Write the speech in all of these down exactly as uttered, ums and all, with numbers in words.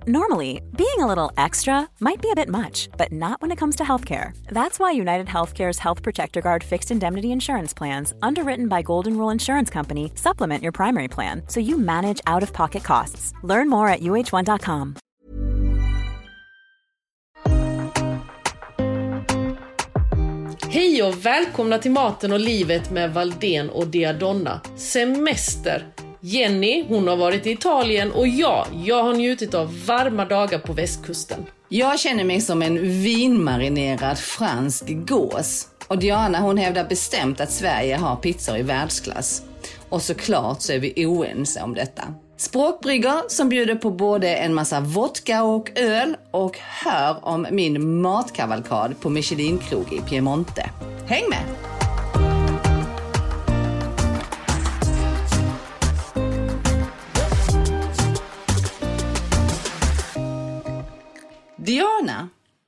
Normally, being a little extra might be a bit much, but not when it comes to healthcare. That's why United Healthcare's Health Protector Guard fixed indemnity insurance plans, underwritten by Golden Rule Insurance Company, supplement your primary plan so you manage out-of-pocket costs. Learn more at U H one dot com. Hej och välkomna till Maten och livet med Valdén och Diadonna. Semester. Jenny, hon har varit i Italien och jag, jag har njutit av varma dagar på västkusten. Jag känner mig som en vinmarinerad fransk gås. Och Diana, hon hävdar bestämt att Sverige har pizzor i världsklass. Och såklart så är vi oense om detta. Språkbrygger som bjuder på både en massa vodka och öl och hör om min matkavalkad på Michelin-krog i Piemonte. Häng med! Diana,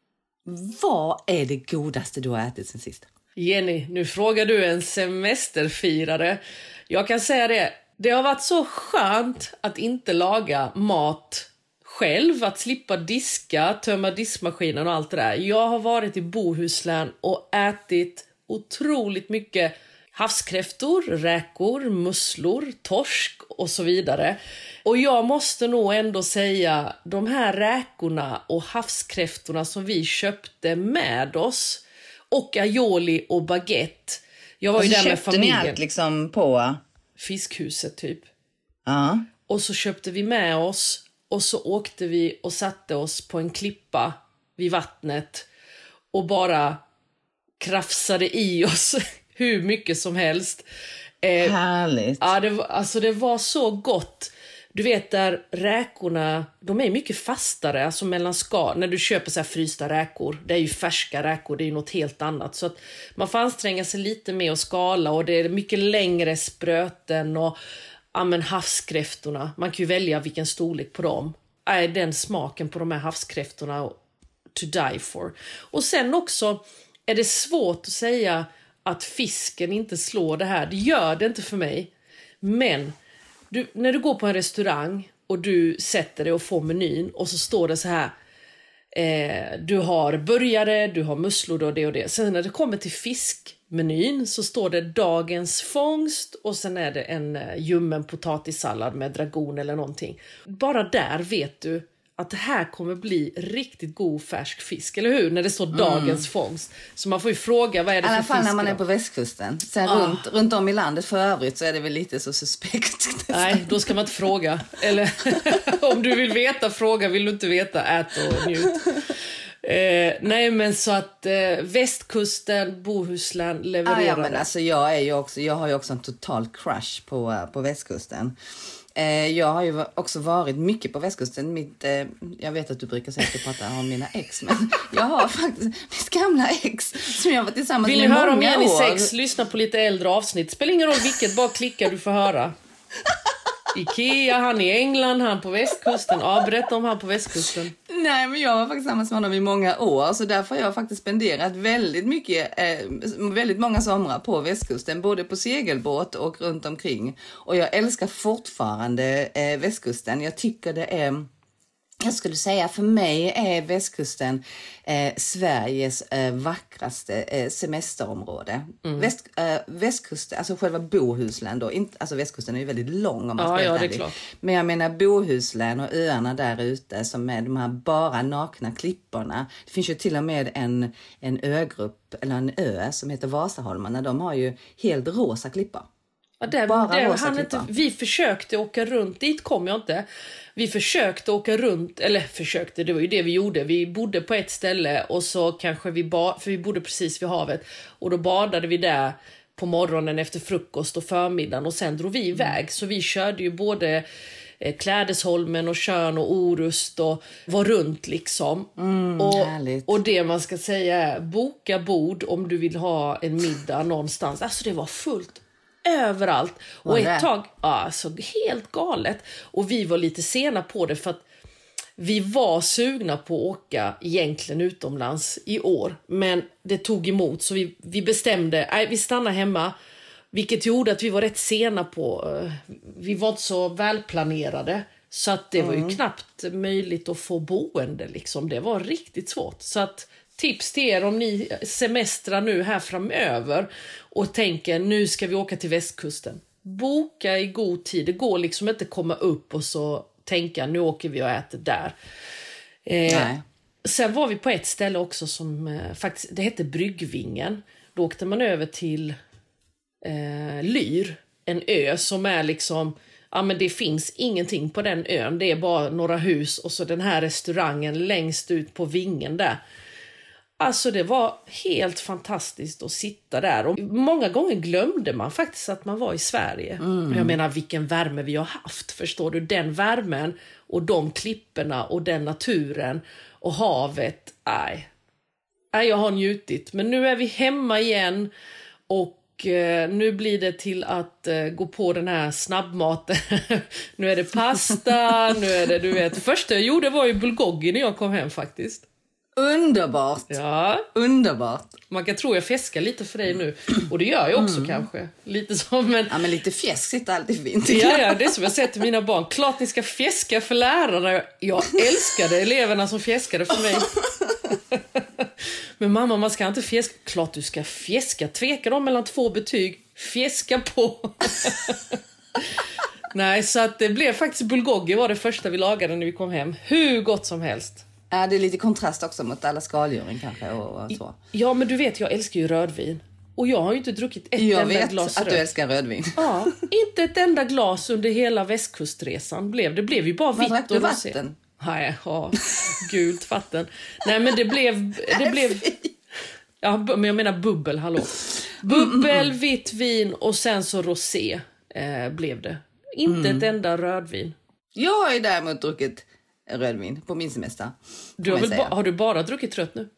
vad är det godaste du har ätit sen sist? Jenny, nu frågar du en semesterfirare. Jag kan säga det, det har varit så skönt att inte laga mat själv, att slippa diska, tömma diskmaskinen och allt det där. Jag har varit i Bohuslän och ätit otroligt mycket havskräftor, räkor, musslor, torsk och så vidare. Och jag måste nog ändå säga, de här räkorna och havskräftorna som vi köpte med oss, och aioli och baguette. Jag var och ju där med familjen. familjen. Köpte ni allt liksom på Fiskhuset typ. Ja. Och så köpte vi med oss och så åkte vi och satte oss på en klippa vid vattnet och bara krafsade i oss hur mycket som helst. Eh, Härligt. Ja, det var, alltså det var så gott. Du vet där räkorna, de är mycket fastare, alltså mellan skal. När du köper så här frysta räkor, det är ju färska räkor, det är ju något helt annat. Så att man får anstränga sig lite med att skala, och det är mycket längre spröten och ja, men havskräftorna. Man kan ju välja vilken storlek på dem. Är den smaken på de här havskräftorna to die for. Och sen också är det svårt att säga att fisken inte slår det här. Det gör det inte för mig. Men du, när du går på en restaurang och du sätter dig och får menyn och så står det så här. Eh, du har burgare, du har musslor och det och det. Sen när det kommer till fiskmenyn så står det dagens fångst och sen är det en eh, ljummen potatissallad med dragon eller någonting. Bara där vet du att det här kommer bli riktigt god färsk fisk, eller hur? När det står dagens mm. fångst. Så man får ju fråga, vad är det för fisk? I alla fall när man är på västkusten. Sen ah. runt, runt om i landet för övrigt så är det väl lite så suspekt. Nej, då ska man inte fråga. Eller om du vill veta, fråga. Vill du inte veta, ät och njut. Eh, nej, men så att eh, västkusten, Bohuslän levererar. Ah, ja, men alltså jag, är ju också, jag har ju också en total crush på, på västkusten. Jag har ju också varit mycket på västkusten. Mitt, jag vet att du brukar säga att du pratar om mina ex, men jag har faktiskt mitt gamla ex som jag var tillsammans Vill med många år. Vill ni höra om Jenny sex? Lyssna på lite äldre avsnitt. Spelar ingen roll vilket, bara klicka, du får höra. Ikea, han i England, han på västkusten. Ja, berätta om han på västkusten. Nej, men jag var faktiskt tillsammans med honom i många år. Så därför har jag faktiskt spenderat väldigt mycket, eh, väldigt många somrar på västkusten. Både på segelbåt och runt omkring. Och jag älskar fortfarande eh, västkusten. Jag tycker det är... Jag skulle säga för mig är västkusten eh, Sveriges eh, vackraste eh, semesterområde. Mm. Väst, eh, västkusten, alltså själva Bohuslän då. Inte, alltså västkusten är ju väldigt lång om man ska ja, ja, det är klart. Men jag menar Bohuslän och öarna där ute som är de här bara nakna klipporna. Det finns ju till och med en, en ögrupp eller en ö som heter Vasaholmarna. De har ju helt rosa klippor. Ja, det, det, han inte, vi försökte åka runt, dit kom jag inte. Vi försökte åka runt, eller försökte, det var ju det vi gjorde. Vi bodde på ett ställe och så kanske vi bad, för vi bodde precis vid havet. Och då badade vi där på morgonen efter frukost och förmiddagen och sen drog vi iväg. Mm. Så vi körde ju både eh, Klädesholmen och Tjörn och Orust och var runt liksom. Mm, och, härligt. och det man ska säga är, boka bord om du vill ha en middag någonstans. Alltså det var fullt. Överallt. Och ett tag, alltså helt galet. Och vi var lite sena på det för att vi var sugna på att åka egentligen utomlands i år. Men det tog emot så vi, vi bestämde, nej vi stannar hemma. Vilket gjorde att vi var rätt sena på, vi var inte så välplanerade. Så att det var ju Mm. knappt möjligt att få boende liksom. Det var riktigt svårt. Så att tips till er om ni semestrar nu här framöver och tänker nu ska vi åka till västkusten. Boka i god tid. Det går liksom inte komma upp och så tänka nu åker vi och äter där. Eh, Nej. sen var vi på ett ställe också som eh, faktiskt, det hette Bryggvingen. Då åkte man över till eh, Lyr, en ö som är liksom, ja men det finns ingenting på den ön. Det är bara några hus och så den här restaurangen längst ut på vingen där. Alltså det var helt fantastiskt att sitta där. Och många gånger glömde man faktiskt att man var i Sverige. Mm. Jag menar vilken värme vi har haft. Förstår du? Den värmen och de klipporna och den naturen och havet. Nej. Nej, jag har njutit. Men nu är vi hemma igen. Och eh, nu blir det till att eh, gå på den här snabbmaten. Nu är det pasta. Nu är det, du vet. Det första jag gjorde var ju bulgogi när jag kom hem faktiskt. Underbart. Ja. Underbart. Man kan tro jag fiskar lite för dig nu. Och det gör jag också mm. kanske. Lite som en... Ja, men lite fjäsk sitter alltid fint. Ja, ja, det är som jag säger till mina barn. Klart ni ska fjäska för lärarna. Jag älskade eleverna som fjäskade för mig. Men mamma, man ska inte fjäska. Klart du ska fjäska. Tveka dem mellan två betyg. Fjäska på. Nej, så att det blev faktiskt bulgogi var det första vi lagade när vi kom hem. Hur gott som helst. Ja, det är lite kontrast också mot alla skaldjuren kanske och, och så. Ja, men du vet, jag älskar ju rödvin. Och jag har ju inte druckit ett jag enda vet glas att röd. du älskar rödvin. Ja, inte ett enda glas under hela västkustresan blev. Det blev ju bara vitt drack du och rosé. vatten? Nej, ja, gult vatten. Nej, men det blev... Det blev ja, men jag menar bubbel, hallå. Bubbel, vitt vin och sen så rosé eh, blev det. Inte mm. ett enda rödvin. Jag har ju däremot druckit rödvin på min semester. Du har, väl ba- har du bara druckit rött nu?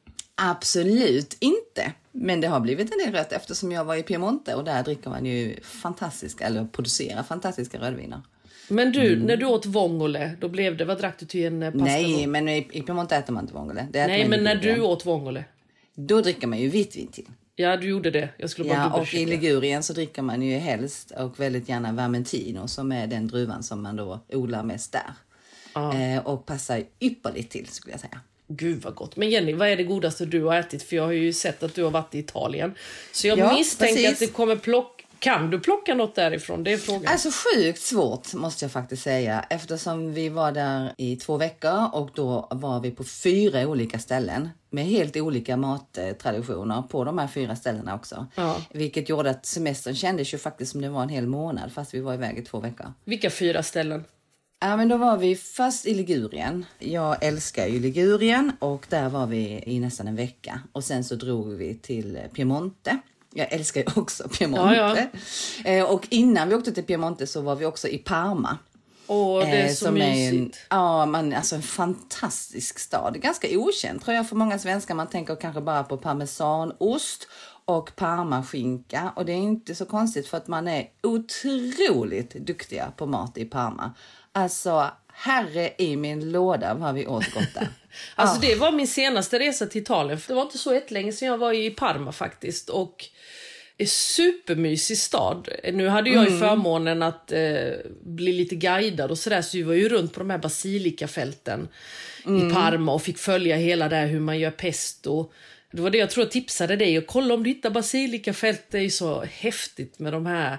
Absolut inte. Men det har blivit en del rött eftersom jag var i Piemonte och där dricker man ju fantastiska, eller producerar fantastiska rödviner. Men du, mm. när du åt vongole, då blev det, vad drack du till en pasta? Nej, men i, i Piemonte äter man inte vongole. Det Nej, men när du åt vongole? Då dricker man ju vitvin till. Ja, du gjorde det. Jag skulle bara ja, och i Ligurien så dricker man ju helst och väldigt gärna Vermentino som är den druvan som man då odlar mest där. Ah. Eh, och passar ypperligt till, skulle jag säga. Gud vad gott. Men Jenny, vad är det godaste du har ätit? För jag har ju sett att du har varit i Italien. Så jag ja, misstänker precis. Att det kommer plocka... Kan du plocka något därifrån? Det är frågan. Alltså sjukt svårt måste jag faktiskt säga. Eftersom vi var där i två veckor och då var vi på fyra olika ställen. Med helt olika mattraditioner på de här fyra ställena också. Ja. Vilket gjorde att semestern kändes ju faktiskt som det var en hel månad fast vi var iväg i två veckor. Vilka fyra ställen? Ja, men då var vi först i Ligurien. Jag älskar ju Ligurien och där var vi i nästan en vecka. Och sen så drog vi till Piemonte. Jag älskar ju också Piemonte. Ja, ja. Och innan vi åkte till Piemonte så var vi också i Parma. Åh, det är så som mysigt. Är en, ja, man, alltså en fantastisk stad. Ganska okänd tror jag för många svenskar. Man tänker kanske bara på parmesanost och parmaskinka. Och det är inte så konstigt för att man är otroligt duktiga på mat i Parma. Alltså, herre i min låda vad vi åt gott där. Alltså det var min senaste resa till Italien. Det var inte så ett länge sedan jag var i Parma faktiskt. Och en supermysig stad. Nu hade jag ju mm. förmånen att eh, bli lite guidad och sådär. Så vi var ju runt på de här basilikafälten mm. i Parma och fick följa hela där hur man gör pesto. Det var det jag tror jag tipsade dig. Och kolla om du hittar basilikafält. Det är ju så häftigt med de här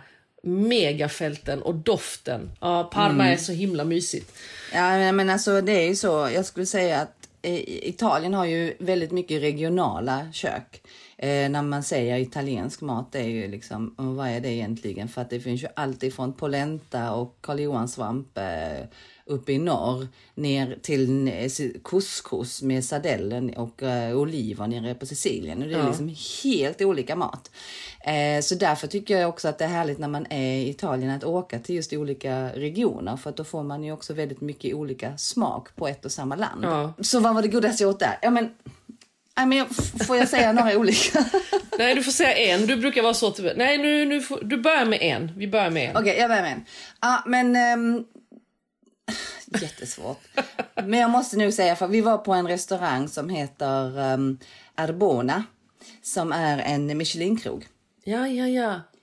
megafälten och doften. Ja, Parma mm. är så himla mysigt. Ja, men alltså det är ju så. Jag skulle säga att Italien har ju väldigt mycket regionala kök. Eh, när man säger italiensk mat, det är ju liksom, vad är det egentligen? För att det finns ju alltid från polenta och Karl Johan-svamp eh, uppe i norr ner till couscous med sardellen och eh, oliver nere på Sicilien. Och det är ja. liksom helt olika mat. Eh, så därför tycker jag också att det är härligt när man är i Italien att åka till just olika regioner. För att då får man ju också väldigt mycket olika smak på ett och samma land. Ja. Så vad var det godaste jag åt där? Ja men... Nej, men får jag säga några olika? Nej, du får säga en. Du brukar vara så till... Nej, nu, nu får... du börjar med en. Vi börjar med en. Okej, okay, jag börjar med en. Ja, men... Um... Jättesvårt. Men jag måste nu säga, för vi var på en restaurang som heter um, Arbona. Som är en Michelin-krog. Ja, ja, ja.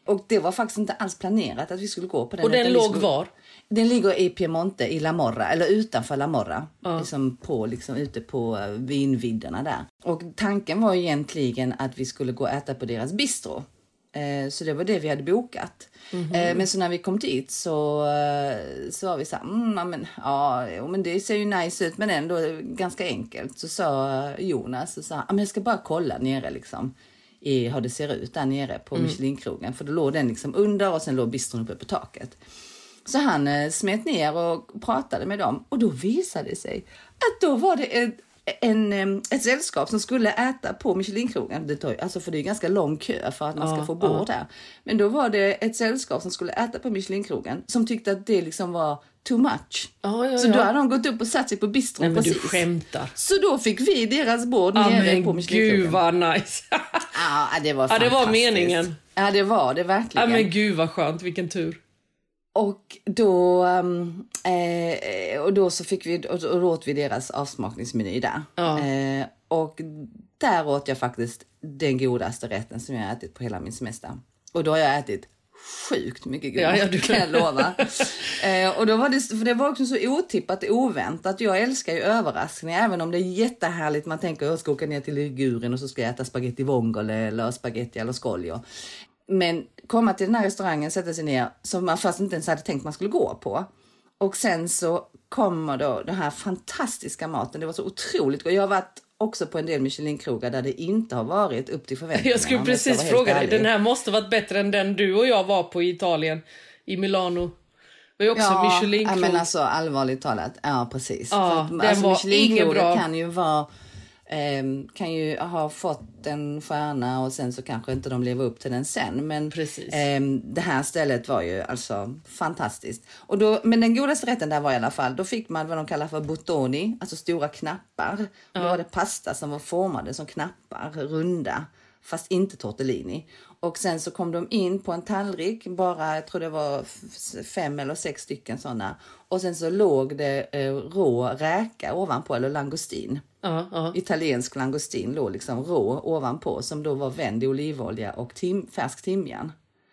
Och det var faktiskt inte alls planerat att vi skulle gå på den. Och den låg skulle... var? Den ligger i Piemonte, i La Morra, eller utanför La Morra. Ja. Liksom på, liksom ute på vinvidderna där. Och tanken var egentligen att vi skulle gå och äta på deras bistro. Eh, så det var det vi hade bokat. Mm-hmm. Eh, men så när vi kom dit så, så var vi så här, mm, men, ja, men det ser ju nice ut men ändå ganska enkelt. Så sa Jonas, så sa, men jag ska bara kolla nere liksom. I hur det ser ut där nere på mm. Michelin-krogen. För då låg den liksom under och sen låg bistron uppe på taket. Så han eh, smet ner och pratade med dem. Och då visade det sig att då var det ett, en, en, ett sällskap som skulle äta på Michelin-krogen. Det tar, alltså för det är ganska lång kö för att man ska ja, få bord ja. där. Men då var det ett sällskap som skulle äta på Michelin-krogen. Som tyckte att det liksom var too much. Ja, ja, så då ja. hade de gått upp och satt sig på bistron. Nej, men precis. Du skämtar. Så då fick vi deras bord ja, nere men på Michelin-krogen. Gud vad nice. Ja, det var fantastiskt. Ja, det var meningen. Ja, det var det verkligen. Ja, men gud vad skönt, vilken tur. Och då, um, eh, och då så fick vi, och, och åt vi deras avsmakningsmeny där. Ja. Eh, och där åt jag faktiskt den godaste rätten som jag har ätit på hela min semester. Och då har jag ätit sjukt mycket god ja, ja, du... kan jag lova. eh, och då var det, för det var också så otippat och oväntat. Jag älskar ju överraskningar, även om det är jättehärligt. Man tänker att jag ska åka ner till Ligurien och så ska jag äta spaghetti vongole eller spaghetti alla scoglio. Men komma till den här restaurangen, sätta sig ner som man fast inte ens hade tänkt man skulle gå på. Och sen så kommer då den här fantastiska maten. Det var så otroligt gott. Jag har varit också på en del Michelin-krogar där det inte har varit upp till förväntningarna. Jag skulle precis fråga dig, den här måste varit bättre än den du och jag var på i Italien, i Milano. Det var också ja, Michelin-krog. Ja, men alltså allvarligt talat, ja precis. Ja, För, den alltså, var ingen bra. Kan ju vara... kan ju ha fått en stjärna och sen så kanske inte de lever upp till den sen. Men eh, det här stället var ju alltså fantastiskt. Och då, men den godaste rätten där var i alla fall, då fick man vad de kallar för bottoni, alltså stora knappar. Ja. Då var det pasta som var formade som knappar, runda, fast inte tortellini. Och sen så kom de in på en tallrik, bara jag tror det var fem eller sex stycken sådana. Och sen så låg det eh, rå räka ovanpå, eller langostin. Uh, uh. Italiensk langostin låg liksom rå ovanpå, som då var vänd i olivolja och tim, färsk timjan.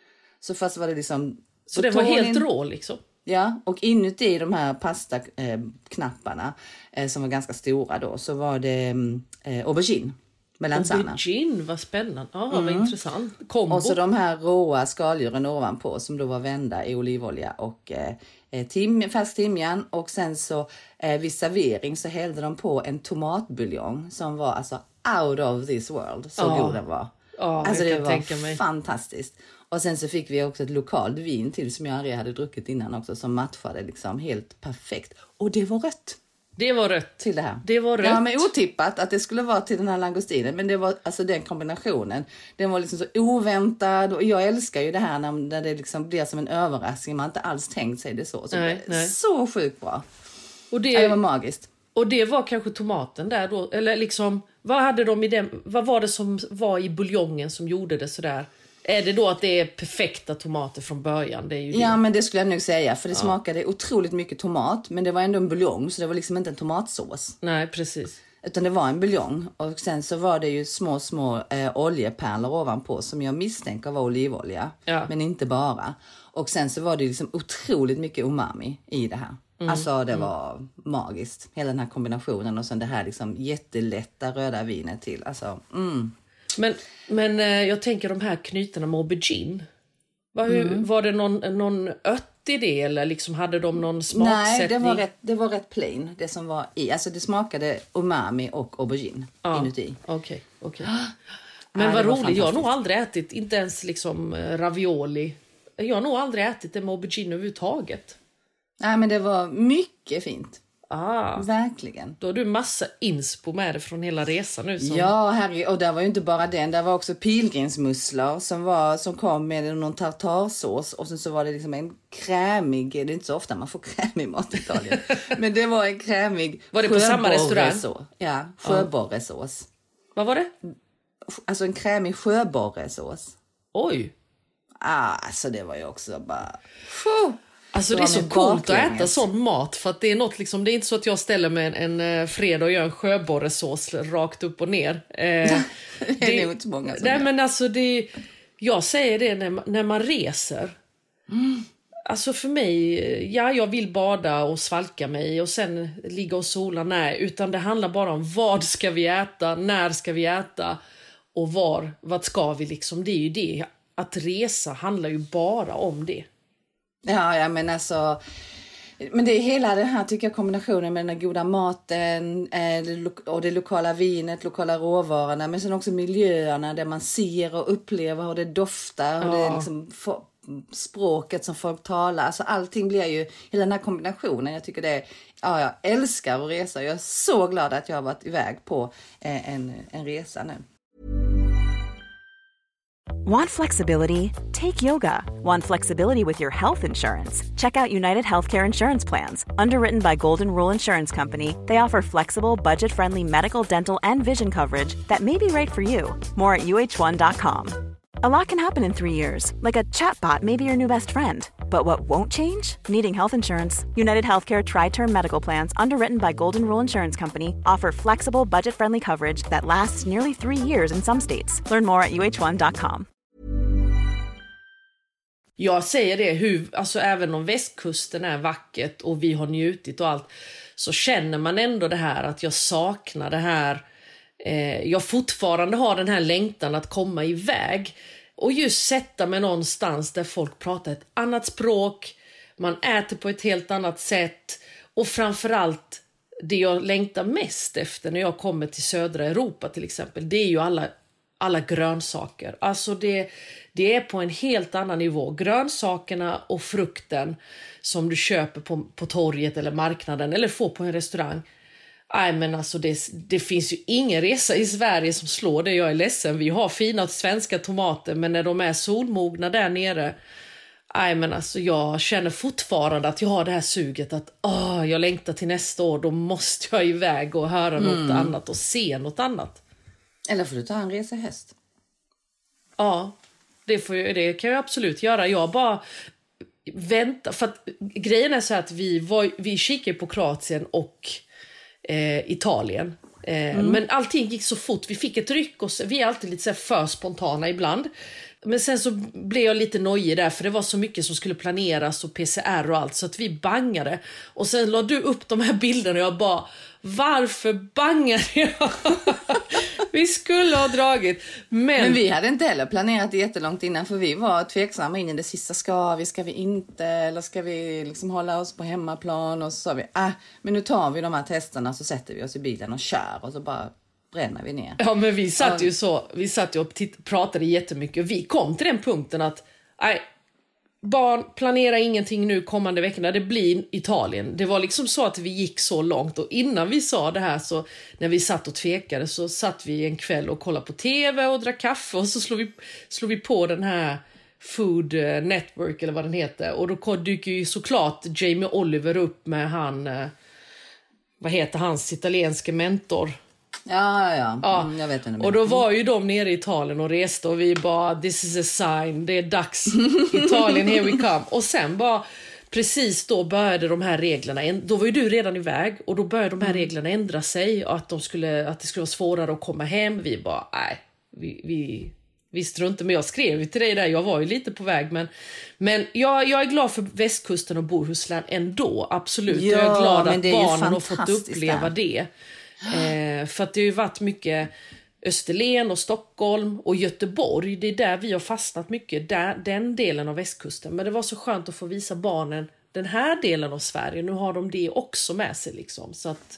Så först var det liksom... Så det var helt rå liksom? Ja, och inuti de här pastaknapparna eh, som var ganska stora då, så var det eh, aubergine. Aubergine, vad spännande. Ja, ah, mm. vad intressant. Kombo. Och så de här råa skaldjuren ovanpå som då var vända i olivolja och eh, tim, färsk timjan. Och sen så eh, vid servering så hällde de på en tomatbuljong som var alltså out of this world. Så ah. god den var. Ah, alltså det var fantastiskt. Och sen så fick vi också ett lokalt vin till som jag aldrig hade druckit innan också, som matchade liksom helt perfekt. Och det var rött. Det var rött. Till det här. Det var rött. Ja, men otippat att det skulle vara till den här langostinen. Men det var alltså den kombinationen. Den var liksom så oväntad. Och jag älskar ju det här när, när det liksom blir som en överraskning. Man har inte alls tänkt sig det så. Så, nej, det nej. så sjukt bra. Och det, ja, det var magiskt. Och det var kanske tomaten där då. Eller liksom, vad hade de i den, vad var det som var i buljongen som gjorde det sådär? Är det då att det är perfekta tomater från början? Det är ju det. Ja, men det skulle jag nog säga. För det ja. smakade otroligt mycket tomat. Men det var ändå en buljong, så det var liksom inte en tomatsås. Nej, precis. Utan det var en buljong. Och sen så var det ju små, små eh, oljepärlor ovanpå. Som jag misstänker var olivolja. Ja. Men inte bara. Och sen så var det liksom otroligt mycket umami i det här. Mm. Alltså det var mm. magiskt. Hela den här kombinationen. Och sen det här liksom jättelätta röda vinet till. Alltså, mm. Men, men eh, jag tänker de här knytarna med aubergine. Var, hur, mm. var det någon, någon ött i det? Eller liksom hade de någon smaksättning? Nej, det var rätt, det var rätt plain. Det som var i. Alltså det smakade umami och aubergine ja. inuti. Okej, okay, okej. Okay. Men ja, vad roligt. Jag har nog aldrig ätit, inte ens liksom ravioli. Jag har nog aldrig ätit det med aubergine överhuvudtaget. Nej, men det var mycket fint. Ah, verkligen. Då har du massa inspo med det från hela resan nu. Som... Ja, herre, och där var ju inte bara den. Där var också pilgrimsmusslor som, var, som kom med någon tartarsås. Och sen så var det liksom en krämig, det är inte så ofta man får krämig mat i Italien. Men det var en krämig var det på samma restaurang? Ja, sjöborresås. Vad var det? Alltså en krämig sjöborresås. Oj. Ah, alltså det var ju också bara... Fuh. Alltså det är så coolt att äta sån mat, för att det är något liksom, det är inte så att jag ställer mig en, en fredag och gör en sjöborresås rakt upp och ner. Eh, det är nog inte många som nej, men alltså det, Jag säger det när, när man reser. Mm. Alltså för mig, ja, jag vill bada och svalka mig och sen ligga och sola. Nej, utan det handlar bara om vad ska vi äta, när ska vi äta och var, vad ska vi liksom. Det är ju det. Att resa handlar ju bara om det. Ja, ja men alltså... Men det är hela den här, tycker jag, kombinationen med den goda maten och det lokala vinet, lokala råvarorna, men sen också miljöerna där man ser och upplever hur det doftar, hur ja. det liksom språket som folk talar. Alltså allting blir ju, hela den här kombinationen, jag tycker det är, ja, jag älskar att resa. Jag är så glad att jag har varit iväg på en, en resa nu. Want flexibility? Take yoga. Want flexibility with your health insurance? Check out United Healthcare Insurance Plans. Underwritten by Golden Rule Insurance Company, they offer flexible, budget-friendly medical, dental, and vision coverage that may be right for you. More at U H one dot com. A lot can happen in three years, like a chatbot may be your new best friend. But what won't change? Needing health insurance. United Healthcare Tri-Term Medical Plans, underwritten by Golden Rule Insurance Company, offer flexible, budget-friendly coverage that lasts nearly three years in some states. Learn more at U H one dot com. Jag säger det, hur, alltså även om västkusten är vackert och vi har njutit och allt, så känner man ändå det här att jag saknar det här. Eh, jag fortfarande har den här längtan att komma iväg och just sätta mig någonstans där folk pratar ett annat språk, man äter på ett helt annat sätt och framförallt det jag längtar mest efter när jag kommer till södra Europa till exempel, det är ju alla, alla grönsaker. Alltså det, det är på en helt annan nivå. Grönsakerna och frukten som du köper på, på torget eller marknaden eller får på en restaurang. Nej, men alltså det, det finns ju ingen resa i Sverige som slår det. Jag är ledsen. Vi har fina svenska tomater, men när de är solmogna där nere, nej, men alltså jag känner fortfarande att jag har det här suget att åh, jag längtar till nästa år. Då måste jag iväg och höra mm. något annat och se något annat. Eller får du ta en resa i höst? Ja, det, får jag, det kan jag absolut göra. Jag bara väntar. För att grejen är så att vi, var, vi kikade på Kroatien och eh, Italien. Eh, mm. Men allting gick så fort. Vi fick ett ryck och så, vi är alltid lite så här för spontana ibland. Men sen så blev jag lite nojig där, för det var så mycket som skulle planeras och P C R och allt, så att vi bangade. Och sen la du upp de här bilderna och jag bara, varför bangade jag? Vi skulle ha dragit. Men... men vi hade inte heller planerat det jättelångt innan, för vi var tveksamma in i det sista. Ska vi, ska vi inte? Eller ska vi liksom hålla oss på hemmaplan? Och så sa vi, ah, men nu tar vi de här testerna, så sätter vi oss i bilen och kör. Och så bara bränner vi ner. Ja, men vi satt ju så, vi satt ju och titt- pratade jättemycket. Vi kom till den punkten att, nej, barn, planera ingenting nu kommande veckorna, det blir Italien. Det var liksom så att vi gick så långt, och innan vi sa det här, så när vi satt och tvekade, så satt vi en kväll och kollade på tv och drack kaffe, och så slog vi, slog vi på den här Food Network eller vad den heter, och då dyker ju såklart Jamie Oliver upp med han, vad heter hans italienske mentor. Ja, ja, ja. Mm, jag vet inte. Och då var ju de nere i Italien och reste, och vi bara, this is a sign, det är dags, Italien, here we come. Och sen bara, precis då började de här reglerna, då var ju du redan iväg, och då började de här reglerna ändra sig, och att, de skulle, att det skulle vara svårare att komma hem. Vi bara, nej, vi, vi, vi struntar. Men jag skrev ju till dig där, jag var ju lite på väg, men, men jag, jag är glad för västkusten och Bohuslän ändå, absolut. Ja, jag är glad att är barnen har fått uppleva där. det. Eh, för att det har ju varit mycket Österlen och Stockholm och Göteborg. Det är där vi har fastnat mycket, där, den delen av västkusten. Men det var så skönt att få visa barnen den här delen av Sverige. Nu har de det också med sig liksom. Så att,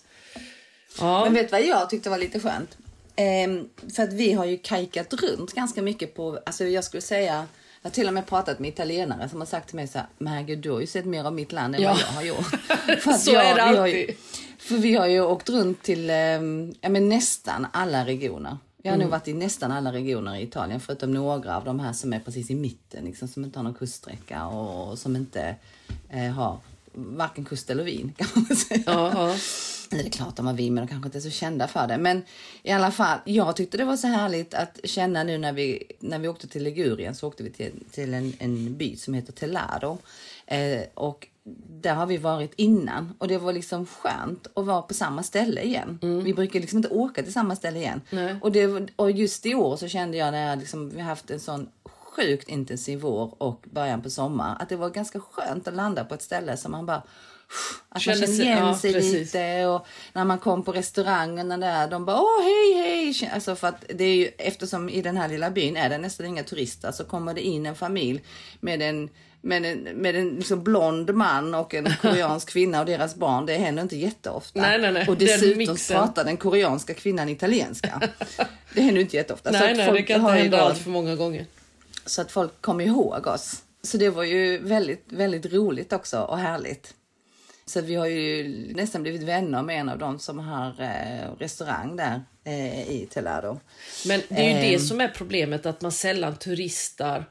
ja. Men vet du vad jag tyckte var lite skönt? Eh, för att vi har ju kajkat runt ganska mycket på, alltså jag skulle säga, jag har till och med pratat med italienare som har sagt till mig så här, men herregud, du har ju sett mer av mitt land än ja. vad jag har gjort. För att så jag, är det alltid. Vi har ju, för vi har ju åkt runt till eh, ja, men nästan alla regioner. Jag har mm. nog varit i nästan alla regioner i Italien, förutom några av de här som är precis i mitten, liksom, som inte har någon kuststräcka och som inte eh, har varken kust eller vin, kan man säga. Uh-huh. Det är klart de har vin, men de kanske inte är så kända för det. Men i alla fall, jag tyckte det var så härligt att känna nu när vi, när vi åkte till Ligurien, så åkte vi till, till en, en by som heter Tellaro. Eh, och där har vi varit innan, och det var liksom skönt att vara på samma ställe igen. Mm. Vi brukar liksom inte åka till samma ställe igen. Och, det, och just i år så kände jag när jag liksom, vi har haft en sån sjukt intensiv vår och början på sommar. Att det var ganska skönt att landa på ett ställe som man bara... Att man känner igen ja, sig precis. lite. Och när man kom på restaurangerna där, de bara, åh hej hej. Alltså för att det är ju, eftersom i den här lilla byn är det nästan inga turister, så kommer det in en familj med en... Med en, med en liksom blond man och en koreansk kvinna och deras barn. Det händer inte jätteofta. Nej, nej, nej. Och dessutom pratar den koreanska kvinnan italienska. Det händer inte jätteofta. Nej, så att nej, folk det kan inte hända allt för många gånger. Så att folk kommer ihåg oss. Så det var ju väldigt, väldigt roligt också och härligt. Så vi har ju nästan blivit vänner med en av dem som har eh, restaurang där eh, i Telado. Men det är ju eh, det som är problemet, att man sällan turistar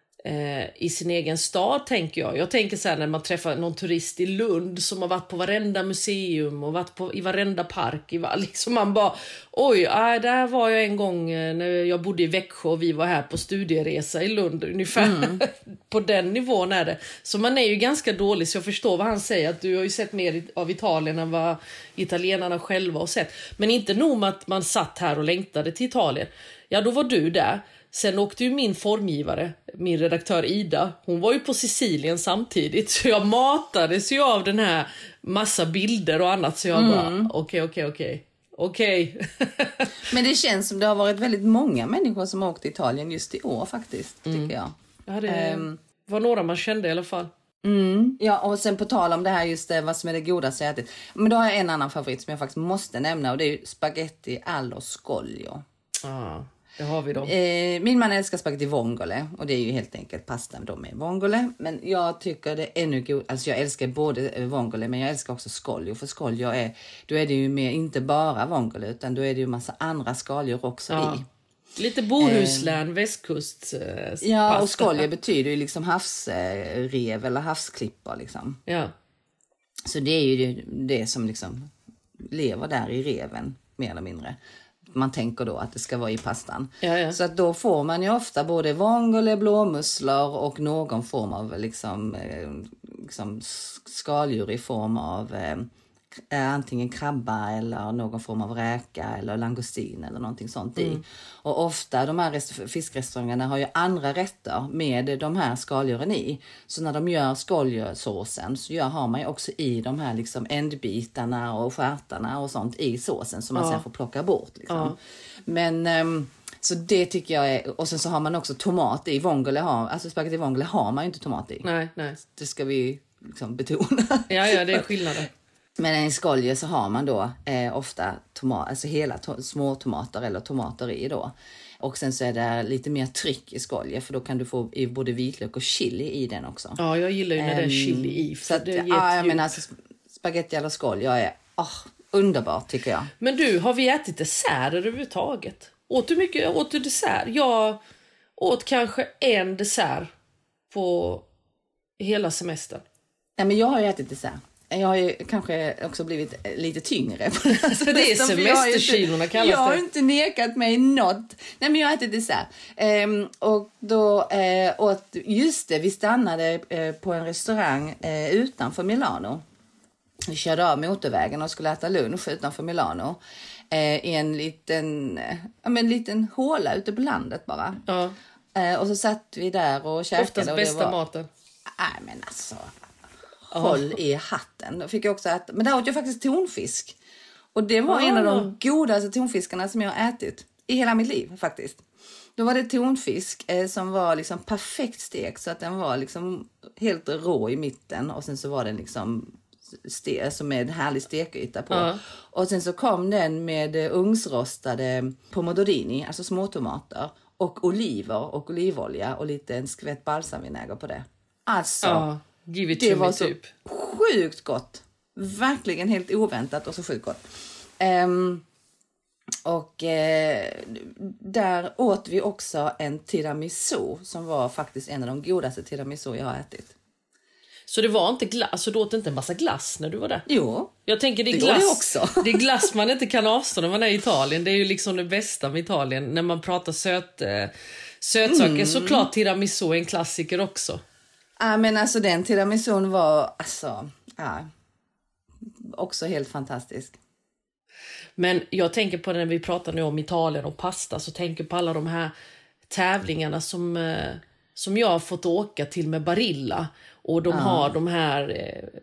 i sin egen stad, tänker jag. Jag tänker så här, när man träffar någon turist i Lund som har varit på varenda museum och varit på, i varenda park. I, liksom man bara, oj, äh, där var jag en gång när jag bodde i Växjö och vi var här på studieresa i Lund. Ungefär mm. på den nivån är det. Så man är ju ganska dålig, så jag förstår vad han säger. Att du har ju sett mer av Italien än vad italienarna själva har sett. Men inte nog med att man satt här och längtade till Italien. Ja, då var du där. Sen åkte ju min formgivare, min redaktör Ida, hon var ju på Sicilien samtidigt. Så jag matades ju av den här massa bilder och annat. Så jag mm. bara, okej, okej, okej. Okej. Men det känns som det har varit väldigt många människor som har åkt till Italien just i år faktiskt, tycker mm. jag. Ja, det um, var några man kände i alla fall. Mm. Ja, och sen på tal om det här, just det, vad som är det godaste ätit. Men då har jag en annan favorit som jag faktiskt måste nämna, och det är ju spaghetti allo scoglio. Ah. Det har vi då. Eh, min man älskar spaghetti vongole, och det är ju helt enkelt pasta då med vongole. Men jag tycker det är ännu god. Alltså jag älskar både vongole, men jag älskar också scoglio. För scoglio är, då är det ju mer inte bara vongole, utan då är det ju massa andra skaldjur också ja. i. Lite Bohuslän, eh, västkust. Eh, ja, pasta. Och scoglio betyder ju liksom havsrev eller havsklippor liksom. Ja. Så det är ju det som liksom lever där i reven, mer eller mindre. Man tänker då att det ska vara i pastan. Ja, ja. Så att då får man ju ofta både vongole, blåmusslor och någon form av liksom, eh, liksom skaldjur i form av eh, antingen krabba eller någon form av räka eller langostin eller någonting sånt mm. i. Och ofta de här rest- fiskrestaurangerna har ju andra rätter med de här skaldjuren i. Så när de gör skaldjursåsen så gör, har man ju också i de här liksom ändbitarna och skärtarna och sånt i såsen som man ja. sen får plocka bort. Liksom. Ja. Men... Um, så det tycker jag är, och sen så har man också tomat i vongole, har, alltså spaghetti vongole har man ju inte tomat i. Nej, nej. Det ska vi liksom betona. Ja, ja, det är skillnaden. Men i scoglio så har man då eh, ofta tomat, alltså hela to- små tomater eller tomater i då. Och sen så är det lite mer tryck i scoglio, för då kan du få i både vitlök och chili i den också. Ja, jag gillar ju när um, det är chili i. För så att, det ger ja, jag menar alltså, spaghetti eller scoglio är oh, underbart tycker jag. Men du, har vi ätit dessert överhuvudtaget? Åt du mycket, åt du dessert? Jag åt kanske en dessert på hela semestern. Nej, men jag har ju ätit dessert. Jag har ju kanske också blivit lite tyngre. Alltså, det är semesterkilorna kallas det. Jag har inte nekat mig något. Nej, men jag har ätit dessert. Ehm, och då eh, åt, just det, vi stannade eh, på en restaurang eh, utanför Milano. Vi körde av motorvägen och skulle äta lunch utanför Milano. Eh, I en liten, ja, men en liten håla ute på landet bara. Ja. Eh, och så satt vi där och käkade. Oftast och bästa det var, maten. Nej, men alltså... Håll i hatten. Då fick jag också äta, men där åt jag faktiskt tonfisk. Och det var oh. en av de godaste tonfiskarna som jag har ätit i hela mitt liv faktiskt. Då var det tonfisk eh, som var liksom perfekt stekt, så att den var liksom helt rå i mitten, och sen så var den liksom ste, alltså med härlig stekyta på. Uh. Och sen så kom den med ugnsrostade pomodorini, alltså småtomater, och oliver och olivolja och lite en skvätt balsamvinäger på det. Alltså uh. det var så typ. sjukt gott. Verkligen helt oväntat och så sjukt gott. Um, och uh, där åt vi också en tiramisu som var faktiskt en av de godaste tiramisu jag har ätit. Så det var inte glass, alltså du åt inte en massa glass när du var där? Jo. Jag tänker det är glass, det också. Det är glass man inte kan avstå när man är i Italien. Det är ju liksom det bästa med Italien när man pratar söt, sötsaker. Mm. Såklart tiramisu är en klassiker också. Ja, men alltså den tiramisun var alltså, ja, också helt fantastisk. Men jag tänker på när vi pratar nu om Italien och pasta, så tänker på alla de här tävlingarna som, som jag har fått åka till med Barilla. Och de ja. har de här eh,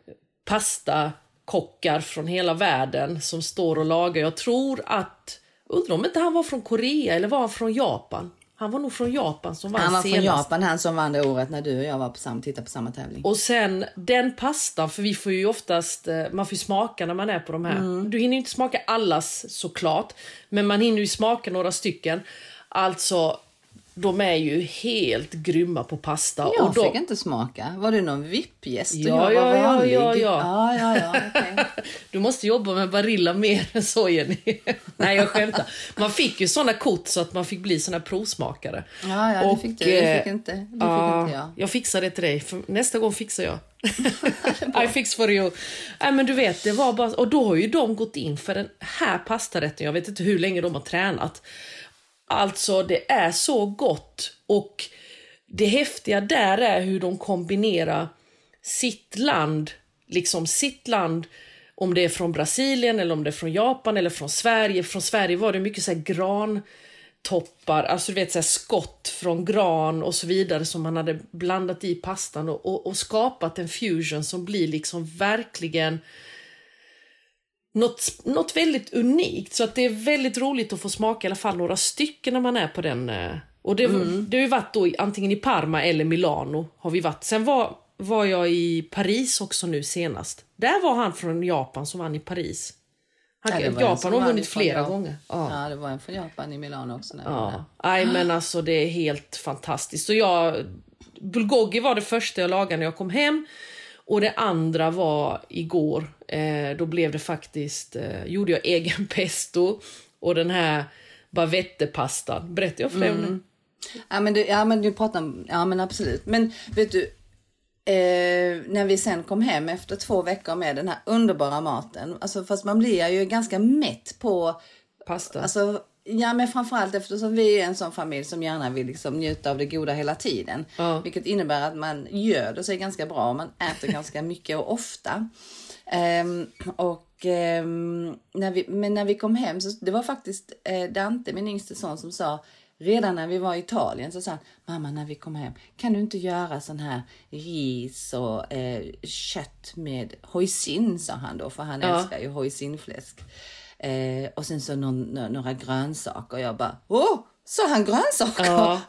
pastakockar från hela världen som står och lagar. Jag tror att, undrar om inte han var från Korea eller var han från Japan. Han var nog från Japan som vann Han var senast. från Japan, han som vann det året när du och jag var på samma, tittade på samma tävling. Och sen den pastan, för vi får ju oftast, man får ju smaka när man är på de här. Mm. Du hinner ju inte smaka allas såklart, men man hinner ju smaka några stycken. Alltså, de är ju helt grymma på pasta. Jag och då... fick inte smaka. Var det någon V I P-gäst? Ja, ja, ja, ja, ja. ja, ja, ja okay. Du måste jobba med Barilla mer än så, Jenny. Nej, jag skämtar. Man fick ju såna kort så att man fick bli såna provsmakare. Ja, ja, det fick du. Det fick inte, det fick uh, inte jag. Jag fixar det till dig. För nästa gång fixar jag. I fix for you. Nej, men du vet, det var bara... Och då har ju de gått in för den här pastarätten. Jag vet inte hur länge de har tränat. Alltså, det är så gott. Och det häftiga där är hur de kombinerar sitt land, liksom sitt land, om det är från Brasilien eller om det är från Japan eller från Sverige. Från Sverige var det mycket så här grantoppar, alltså du vet så här skott från gran och så vidare som man hade blandat i pastan och, och, och skapat en fusion som blir liksom verkligen Något, något väldigt unikt, så att det är väldigt roligt att få smaka i alla fall några stycken när man är på den. Och det, mm. det har ju varit då antingen i Parma eller Milano har vi varit. Sen var, var jag i Paris också nu senast. Där var han från Japan som vann i Paris. Han, ja, Japan har vunnit flera Japan. gånger. Ja. ja, det var en från Japan i Milano också. När ja. Nej, men alltså det är helt fantastiskt. Så jag, bulgogi var det första jag lagade när jag kom hem. Och det andra var igår. Eh, då blev det faktiskt... Eh, gjorde jag egen pesto. Och den här bavettepastan. Berättar jag för dig mm. om det? Ja, men du, ja, men du pratar om... Ja, men absolut. Men vet du... Eh, när vi sen kom hem efter två veckor med den här underbara maten. Alltså, fast man blir ju ganska mätt på... Pasta. Alltså... Ja, men framförallt eftersom vi är en sån familj som gärna vill liksom njuta av det goda hela tiden. Ja. Vilket innebär att man göder sig ganska bra. Man äter ganska mycket och ofta. Um, och um, när vi, men när vi kom hem så det var faktiskt eh, Dante, min yngste son, som sa redan när vi var i Italien så sa han, mamma, när vi kom hem, kan du inte göra sån här ris och eh, kött med hoisin, sa han då, för han ja. älskar ju hoisinfläsk. Eh, och sen så någon, några grönsaker och jag bara, åh, så han grönsaker? Ja.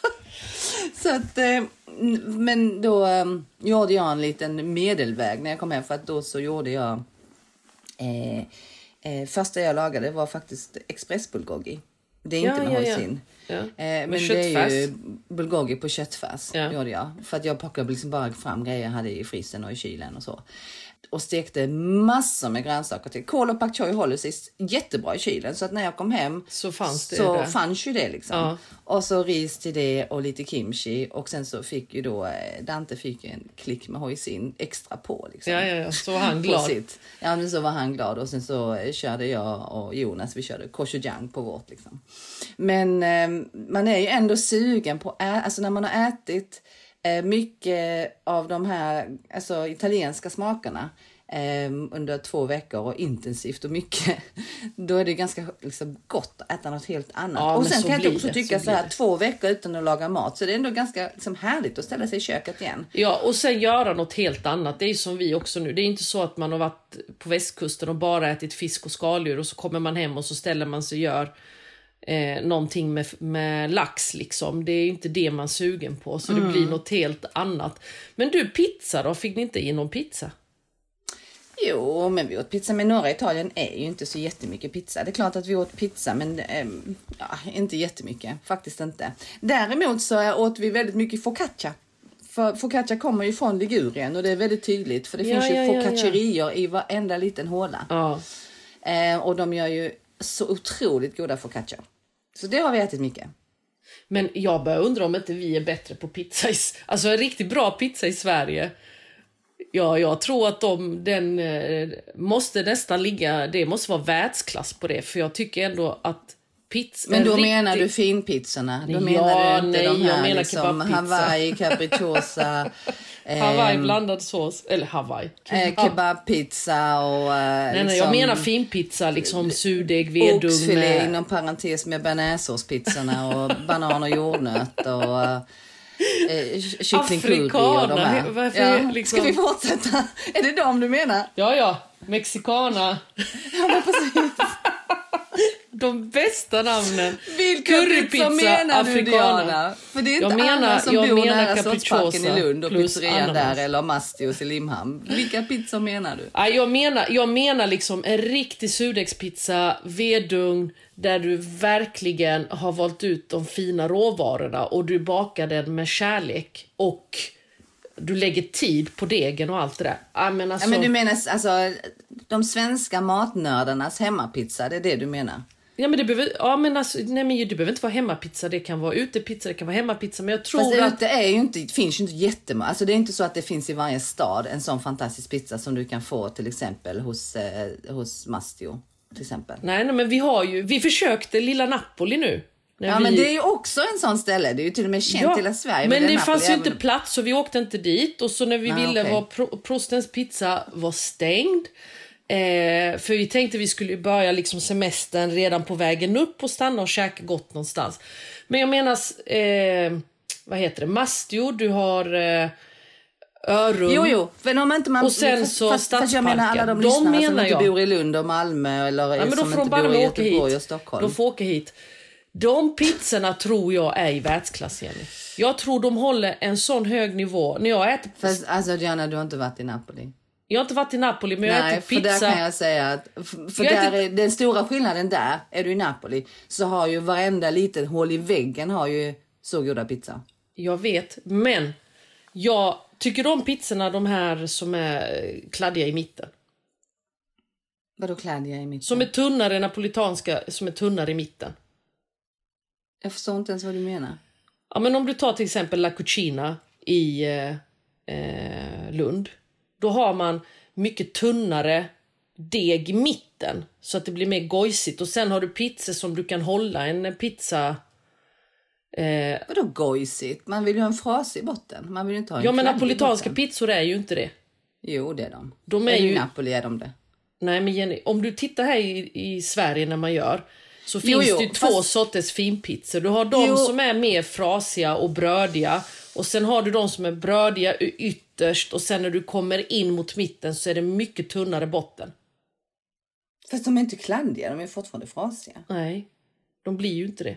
Så att, eh, men då eh, gjorde jag en liten medelväg när jag kom hem, för att då så gjorde jag eh, eh, första jag lagade var faktiskt expressbulgogi. Det är inte ja, med ja, hoisin. Ja. Ja. Eh, men med det är ju bulgogi på köttfärs, ja. gjorde jag. För att jag plockade liksom bara fram grejer jag hade i frysen och i kylen och så. Och stekte massor med grönsaker till. Kål och pak choi håller sig jättebra i kylen. Så att när jag kom hem så fanns det, så det. fanns ju det liksom. Ja. Och så ris till det och lite kimchi. Och sen så fick ju då Dante fick en klick med hoisin extra på. Liksom. Ja, ja, ja. Så var han glad. Ja, men så var han glad. Och sen så körde jag och Jonas, vi körde gochujang på vårt liksom. Men eh, man är ju ändå sugen på, ä- alltså när man har ätit mycket av de här alltså, italienska smakerna eh, under två veckor och intensivt och mycket, då är det ganska liksom, gott att äta något helt annat. Ja, och sen kan jag också tycka så, så här två veckor utan att laga mat, så det är ändå ganska liksom, härligt att ställa sig i köket igen. Ja, och sen göra något helt annat. Det är ju som vi också nu. Det är inte så att man har varit på västkusten och bara ätit fisk och skaldjur och så kommer man hem och så ställer man sig och gör Eh, någonting med, med lax liksom. Det är ju inte det man är sugen på. Så mm. det blir något helt annat. Men du, pizza då? Fick ni inte in någon pizza? Jo, men vi åt pizza. Men norra Italien är ju inte så jättemycket pizza. Det är klart att vi åt pizza, men eh, ja, inte jättemycket. Faktiskt inte. Däremot så åt vi väldigt mycket focaccia. För focaccia kommer ju från Ligurien och det är väldigt tydligt. För det ja, finns ju ja, focaccerior ja, ja. i varenda liten håla. Ja. Eh, och de gör ju så otroligt goda focaccia. Så det har vi ätit mycket. Men jag börjar undra om inte vi är bättre på pizza. I, alltså en riktigt bra pizza i Sverige. Ja, jag tror att de, den eh, måste nästan ligga, det måste vara världsklass på det. För jag tycker ändå att pizza... Men då riktigt... menar du finpizzorna? Då ja, menar du inte nej, de här jag menar liksom, Hawaii, capricciosa... Hawaii blandad sås, eller Hawaii kebab. Eh, kebabpizza och... Eh, nej, liksom, nej, jag menar finpizza, liksom surdeg, vedugn. Oxfilé inom parentes med bearnaisesåspizzorna och banan och jordnöt och... eh, kyckling curry och de här. Varför, ja. liksom... Ska vi fortsätta? Är det dem du menar? Ja, ja. Mexicana. Ja, men precis. De bästa namnen. Vilka pizza menar africana. du, Diana? För det är inte jag menar, alla som jag bor menar nära Slottsparken i Lund och pizzerian där eller Mastios i Limhamn. Vilka pizzor menar du? Ja, jag, menar, jag menar liksom en riktig surdegspizza, vedugn, där du verkligen har valt ut de fina råvarorna och du bakar den med kärlek och du lägger tid på degen och allt det där. Ja, men, alltså... ja, men du menar alltså de svenska matnördarnas hemmapizza, det är det du menar? Ja, men det behöver, ja, men alltså, nej, men det behöver inte vara hemmapizza, det kan vara utepizza, det kan vara hemmapizza, men jag tror Fast att... ute är ju inte, det finns ju inte jättemånga, alltså det är inte så att det finns i varje stad en sån fantastisk pizza som du kan få till exempel hos, eh, hos Mastio till exempel. Nej, nej, men vi har ju, vi försökte Lilla Napoli nu. Ja, vi... men det är ju också en sån ställe, det är ju till och med känt ja, hela Sverige. Men det Napoli, fanns ju inte även... plats så vi åkte inte dit och så när vi Nej, ville okay. vara pro, Prostens pizza var stängd. Eh, för vi tänkte vi skulle börja liksom semestern redan på vägen upp och stanna och käka gott någonstans. Men jag menar, eh, vad heter det? Mastio, du har eh, Örum. Jo, jo. Men om inte man, och sen fast, så fast, fast jag menar alla de, de lyssnarna menar som inte jag. bor i Lund och Malmö eller ja, men som då får inte de bor bara i åka Göteborg hit. och Stockholm. De får åka hit. De pizzorna tror jag är i världsklass, Jenny. Jag tror de håller en sån hög nivå. När jag äter... Fast alltså Diana, du har inte varit i Napoli. Jag har inte varit i Napoli, men jag Nej, äter pizza. för där kan jag säga att för Jag där äter... är, den stora skillnaden där, är du i Napoli så har ju varenda litet hål i väggen har ju så goda pizza. Jag vet, men jag tycker om pizzorna, de här som är kladdiga i mitten. Vadå kladdiga i mitten? Som är tunnare, napolitanska, som är tunnare i mitten. Jag förstår inte ens vad du menar. Ja, men om du tar till exempel La Cucina i eh, eh, Lund. Då har man mycket tunnare deg i mitten. Så att det blir mer gojsigt. Och sen har du pizzor som du kan hålla en pizza... Eh, Vadå gojsigt? Man vill ju ha en fras i botten. Man vill ju inte ha en ja, men napolitanska botten. pizzor är ju inte det. Jo, det är de. De är är ju... I Napoli är de det. Nej, men Jenny, om du tittar här i, i Sverige när man gör... Så finns jo, jo, det ju fast... två sorters finpizzor. Du har de jo. som är mer frasiga och brödiga. Och sen har du de som är brödiga ytterst. Och sen när du kommer in mot mitten så är det mycket tunnare botten. Fast de är inte kladdiga, de är fortfarande frasiga. Nej, de blir ju inte det.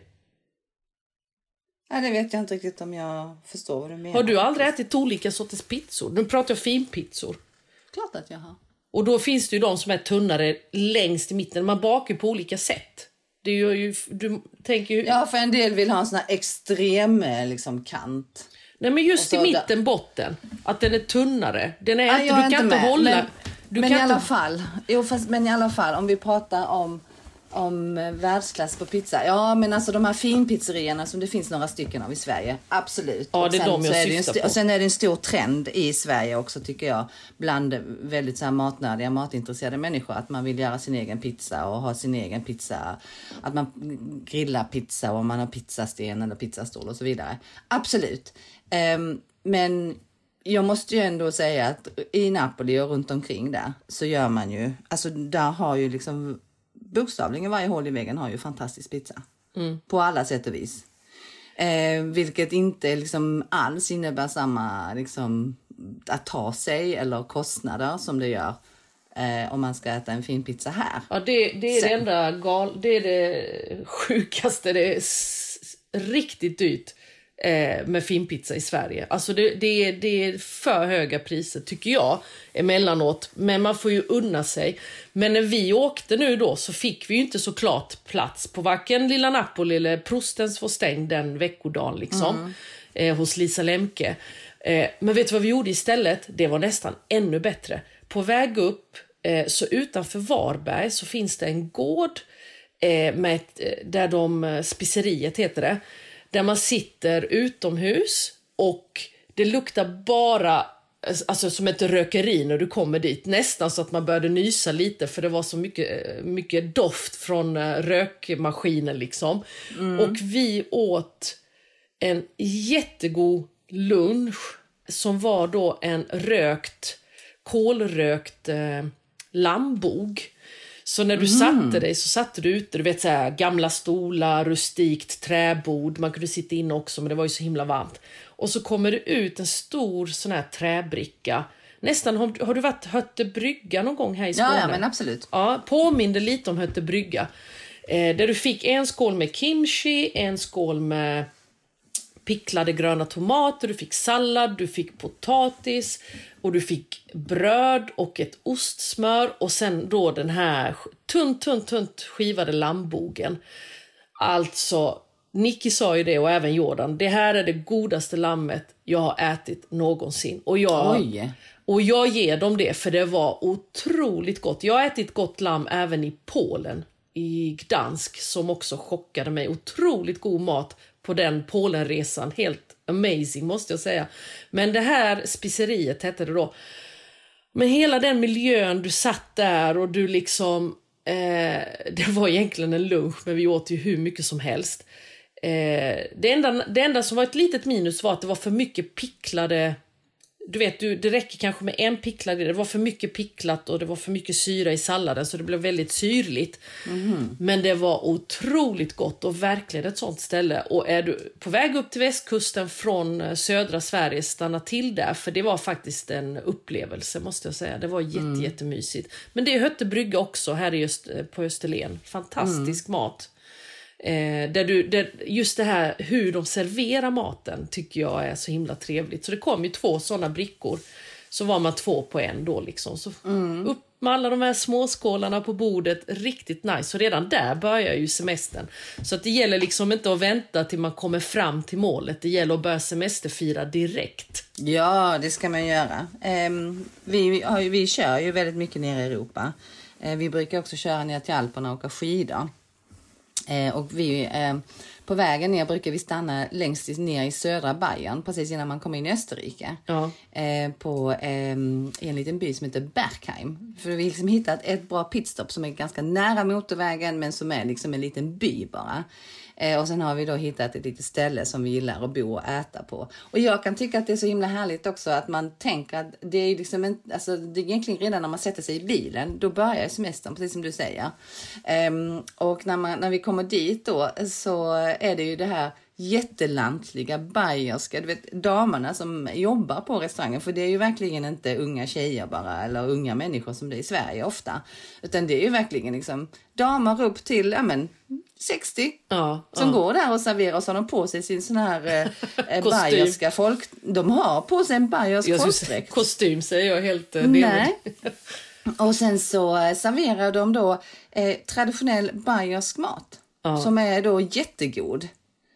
Nej, det vet jag inte riktigt om jag förstår vad du menar. Har du aldrig ätit olika sorters pizzor? Nu pratar jag finpizzor. Klart att jag har. Och då finns det ju de som är tunnare längst i mitten. Man bakar på olika sätt. Det gör ju, du tänker ju... Ja, för en del vill ha en sån här extrem liksom, kant. Nej, men just i mitten, där... botten. Att den är tunnare. Den är ja, inte, du kan inte inte med. hålla... Men, du men kan i inte... alla fall. Jo, fast, men i alla fall, om vi pratar om, om världsklass på pizza. Ja, men alltså de här finpizzerierna som det finns några stycken av i Sverige. Absolut. Ja, det är de jag så är syftar det en, på. Och sen är det en stor trend i Sverige också, tycker jag. Bland väldigt så här matnördiga, matintresserade människor. Att man vill göra sin egen pizza och ha sin egen pizza. Att man grillar pizza och man har pizzasten eller pizzastol och så vidare. Absolut. Um, men... Jag måste ju ändå säga att i Napoli och runt omkring där så gör man ju, alltså där har ju liksom bokstavligen varje hål i väggen har ju fantastisk pizza. Mm. På alla sätt och vis. Eh, vilket inte liksom alls innebär samma liksom att ta sig eller kostnader som det gör eh, om man ska äta en fin pizza här. Ja, det, det är Sen. det enda gal, det är det sjukaste, det är s- riktigt dyrt. Med finpizza i Sverige. Alltså det, det, är, det är för höga priser tycker jag emellanåt. Men man får ju unna sig. Men när vi åkte nu då så fick vi ju inte såklart plats på varken Lilla Napoli eller Prostens var stängd den veckodagen liksom. Mm. Eh, hos Lisa Lemke. Eh, men vet du vad vi gjorde istället? Det var nästan ännu bättre. På väg upp eh, så utanför Varberg så finns det en gård eh, med ett, där de, spiceriet heter det. Där man sitter utomhus och det luktar bara alltså som ett rökeri när du kommer dit. Nästan så att man började nysa lite för det var så mycket, mycket doft från rökmaskinen liksom. Mm. Och vi åt en jättegod lunch som var då en rökt, kolrökt eh, lammbog. Så när du mm. satte dig så satte du ute, du vet så här, gamla stolar, rustikt träbord. Man kunde sitta inne också, men det var ju så himla varmt. Och så kommer det ut en stor sån här träbricka. Nästan, har, har du varit Hötte brygga någon gång här i Skåne? Ja, ja men absolut. Ja, påminner lite om Hötte brygga. Eh, där du fick en skål med kimchi, en skål med picklade gröna tomater, du fick sallad, du fick potatis och du fick bröd och ett ostsmör och sen då den här tunt, tunt, tunt skivade lammbogen. Alltså, Nicky sa ju det och även Jordan, det här är det godaste lammet jag har ätit någonsin. Och jag, Oj. och jag ger dem det för det var otroligt gott. Jag har ätit gott lamm även i Polen, i Gdansk, som också chockade mig. Otroligt god mat på den Polenresan. Helt amazing måste jag säga. Men det här spiceriet hette det då. Men hela den miljön, du satt där och du liksom... Eh, det var egentligen en lunch, men vi åt ju hur mycket som helst. Eh, det, enda, det enda som var ett litet minus var att det var för mycket picklade... Du vet, du, det räcker kanske med en picklad. Det var för mycket picklat och det var för mycket syra i salladen så det blev väldigt syrligt. Mm. Men det var otroligt gott och verkligen ett sånt ställe. Och är du på väg upp till västkusten från södra Sverige, stanna till där. För det var faktiskt en upplevelse måste jag säga. Det var jätte, mm. jättemysigt. Men det är Hötte brygga också här i Öst, på Österlen. Fantastisk mm. mat. Eh, där du, där just det här hur de serverar maten tycker jag är så himla trevligt. Så det kom ju två sådana brickor. Så var man två på en då liksom. Så mm. upp med alla de här småskålarna på bordet. Riktigt nice. Så redan där börjar ju semestern. Så att det gäller liksom inte att vänta till man kommer fram till målet. Det gäller att börja semesterfira direkt. Ja, det ska man göra. Eh, vi, vi, vi kör ju väldigt mycket nere i Europa. Eh, vi brukar också köra ner till Alperna och åka skidor. Eh, och vi, eh, på vägen ner brukar vi stanna längst ner i södra Bayern, precis innan man kommer in i Österrike. Ja. Eh, på eh, en liten by som heter Bergheim. För vi har liksom hittat ett bra pitstop som är ganska nära motorvägen men som är liksom en liten by bara. Eh, och sen har vi då hittat ett litet ställe som vi gillar att bo och äta på. Och jag kan tycka att det är så himla härligt också att man tänker att det är liksom en, alltså det är egentligen redan när man sätter sig i bilen, då börjar semestern, precis som du säger. Eh, och när, man, när vi kommer dit då så är det ju det här jättelantliga bayerska, du vet, damerna som jobbar på restaurangen, för det är ju verkligen inte unga tjejer bara eller unga människor som det är i Sverige ofta, utan det är ju verkligen liksom damer upp till ja men sextio ja, som ja. går där och serverar och så har de på sig sin sån här eh, bayerska folk, de har på sig en bayersk folkdräkt. Kostym säger jag helt eh, nej. Och sen så eh, serverar de då eh, traditionell bayersk mat ja. som är då jättegod.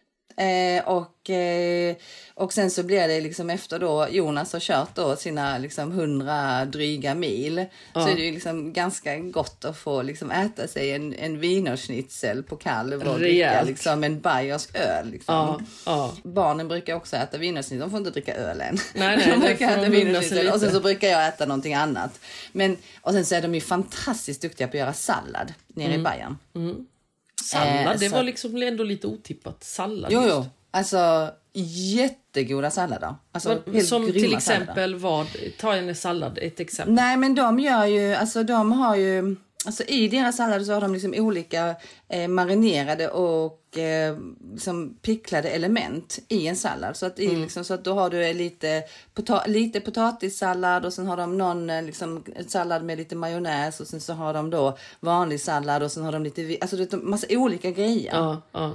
Eh, och, eh, och sen så blir det liksom efter då Jonas har kört då sina liksom hundra dryga mil ja. så är det ju liksom ganska gott att få liksom äta sig en, en wienerschnitzel på kalv och dricka liksom en bayersk öl liksom. ja, ja. Barnen brukar också äta wienerschnitzel, de får inte dricka öl än. Nej, nej, de brukar äta wienerschnitzel och sen så brukar jag äta någonting annat. Men, och sen så är de ju fantastiskt duktiga på att göra sallad nere mm. i Bayern. Mm. Sallad, eh, det så... var liksom ändå lite otippat. Sallad. Jo, jo. Alltså jättegoda sallader. Alltså, vad, som till exempel vad? Ta en sallad, ett exempel. Nej, men de gör ju, alltså de har ju, alltså i deras sallad så har de liksom olika eh, marinerade och eh, liksom picklade element i en sallad. Så att, i, mm. liksom, så att då har du lite, pota- lite potatissallad och sen har de någon liksom, sallad med lite majonnäs och sen så har de då vanlig sallad och sen har de lite, alltså det är en massa olika grejer. Ja, ja.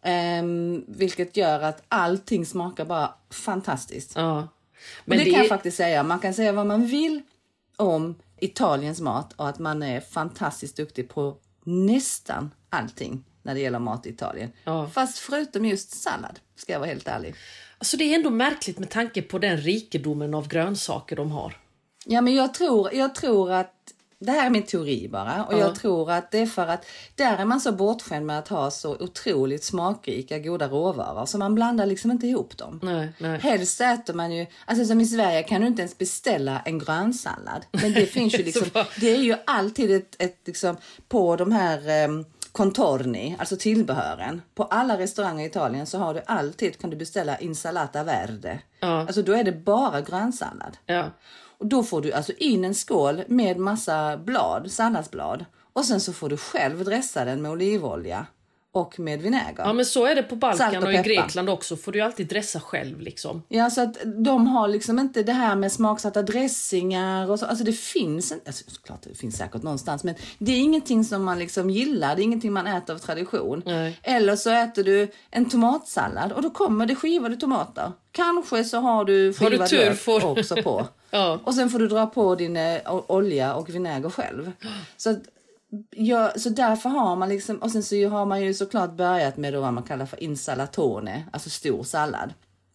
Um, vilket gör att allting smakar bara fantastiskt. Ja. Men det, det kan jag faktiskt säga. Man kan säga vad man vill om Italiens mat och att man är fantastiskt duktig på nästan allting när det gäller mat i Italien. Ja. Fast förutom just sallad, ska jag vara helt ärlig. Alltså det är ändå märkligt med tanke på den rikedomen av grönsaker de har. Ja, men jag tror, jag tror att det här är min teori bara. Och ja. jag tror att det är för att där är man så bortskämd med att ha så otroligt smakrika, goda råvaror. Så man blandar liksom inte ihop dem. Nej, nej. Helst äter man ju, alltså som i Sverige kan du inte ens beställa en grönsallad. Men det finns ju liksom, det är ju alltid ett, ett liksom, på de här um, contorni, alltså tillbehören. På alla restauranger i Italien så har du alltid, kan du beställa insalata verde. Ja. Alltså då är det bara grönsallad. Ja. Och då får du alltså in en skål med massa blad, salladsblad. Och sen så får du själv dressa den med olivolja och med vinäger. Ja, men så är det på Balkan och, och i Grekland också. Får du ju alltid dressa själv liksom. Ja, så att de har liksom inte det här med smaksatta dressingar och så. Alltså det finns inte, alltså, klart det finns säkert någonstans, men det är ingenting som man liksom gillar. Det är ingenting man äter av tradition. Nej. Eller så äter du en tomatsallad och då kommer det skivade tomater. Kanske så har du skivad har du tur lök för... också på. Ja. Och sen får du dra på din eh, olja och vinäger själv. Så att ja, så därför har man liksom, och sen så har man ju såklart börjat med då vad man kallar för insalatone, alltså stor sallad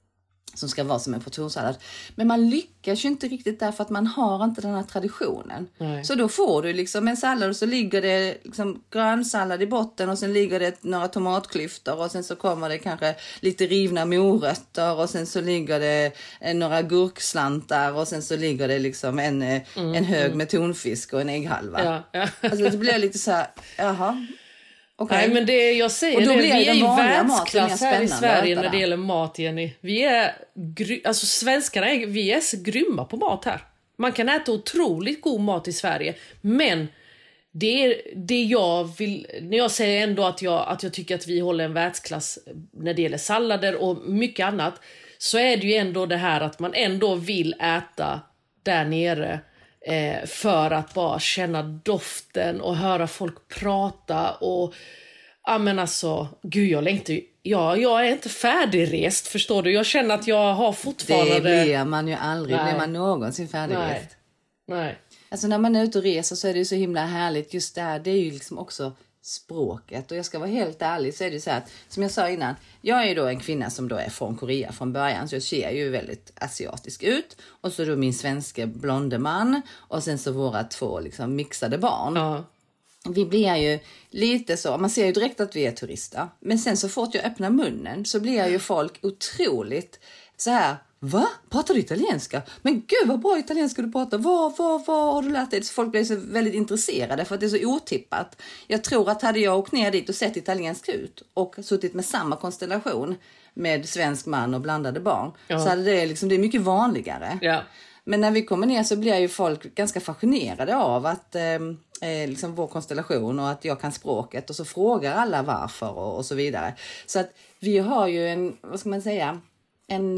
som ska vara som en portionssallad. Men man lyckas ju inte riktigt därför att man har inte den här traditionen. Nej. Så då får du liksom en sallad och så ligger det liksom grönsallad i botten och sen ligger det några tomatklyftor och sen så kommer det kanske lite rivna morötter och sen så ligger det några gurkslantar och sen så ligger det liksom en, mm, en hög mm. med tonfisk och en ägghalva. Ja, ja. Alltså det blir lite så här, jaha. Okay. Nej, men det jag säger, det, vi är i världsklass här i Sverige när det gäller mat, Jenny. Vi är, alltså svenskarna är, vi är så grymma på mat här. Man kan äta otroligt god mat i Sverige, men det är det jag vill, när jag säger ändå att jag, att jag tycker att vi håller en världsklass när det gäller sallader och mycket annat, så är det ju ändå det här att man ändå vill äta där nere. Eh, för att bara känna doften och höra folk prata och ja men alltså, gud jag längtar ju, ja, jag är inte färdigrest, förstår du, jag känner att jag har fortfarande... Det blir man ju aldrig, Nej. blir man någonsin färdigrest. Nej. Nej. Alltså när man är ute och reser så är det ju så himla härligt just där, det är ju liksom också språket. Och jag ska vara helt ärlig så är det så här att, som jag sa innan, jag är ju då en kvinna som då är från Korea från början, så jag ser ju väldigt asiatisk ut. Och så då min svenska blonde man och sen så våra två liksom mixade barn. Ja. Vi blir ju lite så, man ser ju direkt att vi är turister. Men sen så fort jag öppnar munnen så blir ju folk otroligt så här: va? Pratar du italienska? Men gud vad bra italienska du pratar. Vad, vad, vad har du lärt dig? Så folk blir så väldigt intresserade för att det är så otippat. Jag tror att hade jag åkt ner dit och sett italiensk ut och suttit med samma konstellation med svensk man och blandade barn, ja. Så hade det liksom, det är mycket vanligare. Ja. Men när vi kommer ner så blir ju folk ganska fascinerade av att eh, liksom vår konstellation och att jag kan språket, och så frågar alla varför och, och så vidare. Så att vi har ju en, vad ska man säga, en,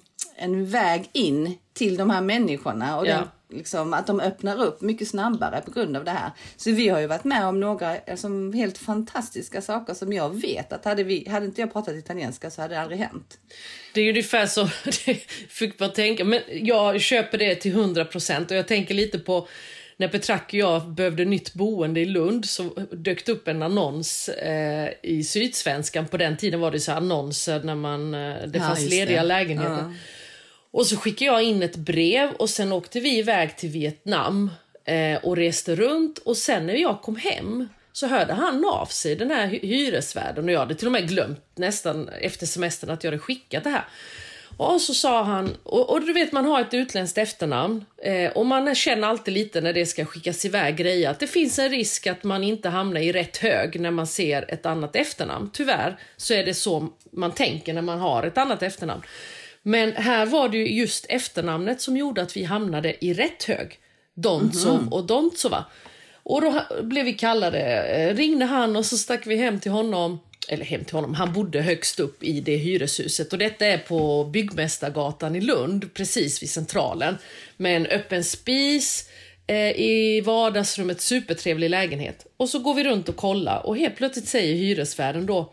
en väg in till de här människorna och ja. den, liksom, att de öppnar upp mycket snabbare på grund av det här. Så vi har ju varit med om några alltså, helt fantastiska saker som jag vet att hade, vi, hade inte jag pratat italienska så hade det aldrig hänt. Det är ju ungefär så, fick man tänka, men jag köper det till hundra procent och jag tänker lite på när Petrack och jag behövde nytt boende i Lund, så dök upp en annons eh, i Sydsvenskan. På den tiden var det så annonser när man, eh, det ja, fanns lediga det. lägenheter. Ja. Och så skickade jag in ett brev och sen åkte vi iväg till Vietnam eh, och reste runt. Och sen när jag kom hem så hörde han av sig, den här hyresvärden, och jag hade till och med glömt nästan efter semestern att jag hade skickat det här. Och så sa han, och, och du vet man har ett utländskt efternamn eh, och man känner alltid lite när det ska skickas iväg grejer att det finns en risk att man inte hamnar i rätt hög när man ser ett annat efternamn. Tyvärr så är det så man tänker när man har ett annat efternamn. Men här var det ju just efternamnet som gjorde att vi hamnade i rätt hög. Dontsov mm-hmm. och Dontsova. Och då blev vi kallade, ringde han och så stack vi hem till honom. Eller hem till honom, han bodde högst upp i det hyreshuset. Och detta är på Byggmästargatan i Lund, precis vid centralen. Med en öppen spis eh, i vardagsrummet, supertrevlig lägenhet. Och så går vi runt och kollar och helt plötsligt säger hyresvärden då: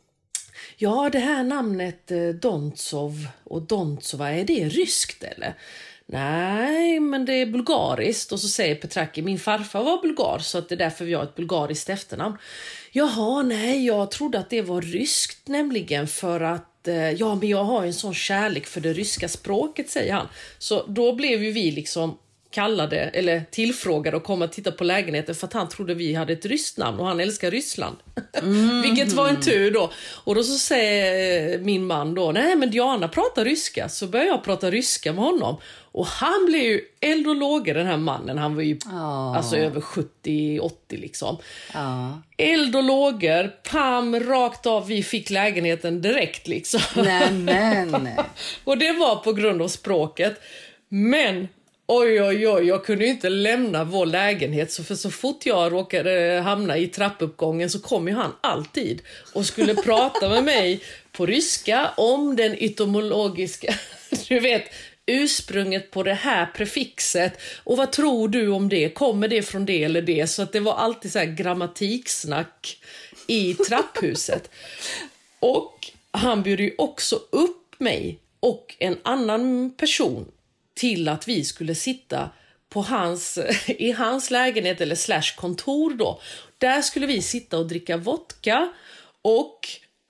ja, det här namnet eh, Dontsov och Dontsova, är det ryskt eller? Nej, men det är bulgariskt. Och så säger Petraki, min farfar var bulgar så att det är därför vi har ett bulgariskt efternamn. Jaha, nej, jag trodde att det var ryskt nämligen för att, eh, ja men jag har en sån kärlek för det ryska språket, säger han. Så då blev ju vi liksom kallade eller tillfrågade att komma och titta på lägenheten för att han trodde vi hade ett ryskt namn och han älskar Ryssland. Mm. Vilket var en tur då. Och då så säger min man då, nej men Diana pratar ryska. Så börjar jag prata ryska med honom. Och han blev ju eld och lågor, den här mannen. Han var ju oh. alltså över sjuttio åttio liksom. Oh. Eld och lågor, pam, rakt av. Vi fick lägenheten direkt liksom. Nej, men. Och det var på grund av språket. Men oj, oj, oj, jag kunde ju inte lämna vår lägenhet. Så för så fort jag råkade hamna i trappuppgången så kom ju han alltid och skulle prata med mig på ryska om den etymologiska, du vet, ursprunget på det här prefixet. Och vad tror du om det? Kommer det från det eller det? Så att det var alltid så här grammatiksnack i trapphuset. Och han bjöd ju också upp mig och en annan person till att vi skulle sitta på hans, i hans lägenhet eller slash kontor då. Där skulle vi sitta och dricka vodka och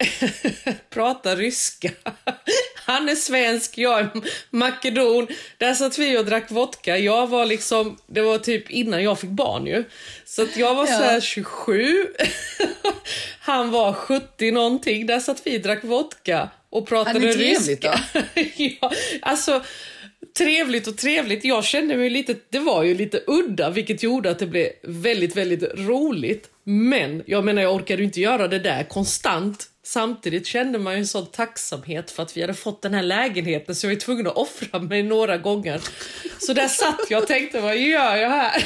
prata ryska. Han är svensk, jag är makedon. Där satt vi och drack vodka. Jag var liksom, det var typ innan jag fick barn ju. Så att jag var så här tjugosju. Han var sjuttio någonting. Där satt vi och drack vodka och pratade ryska. Trevligt då? Ja, alltså trevligt och trevligt. Jag kände mig lite, det var ju lite udda, vilket gjorde att det blev väldigt, väldigt roligt. Men jag menar, jag orkade inte göra det där konstant. Samtidigt kände man ju en sån tacksamhet för att vi hade fått den här lägenheten, så jag var tvungen att offra mig några gånger. Så där satt jag och tänkte, vad gör jag här?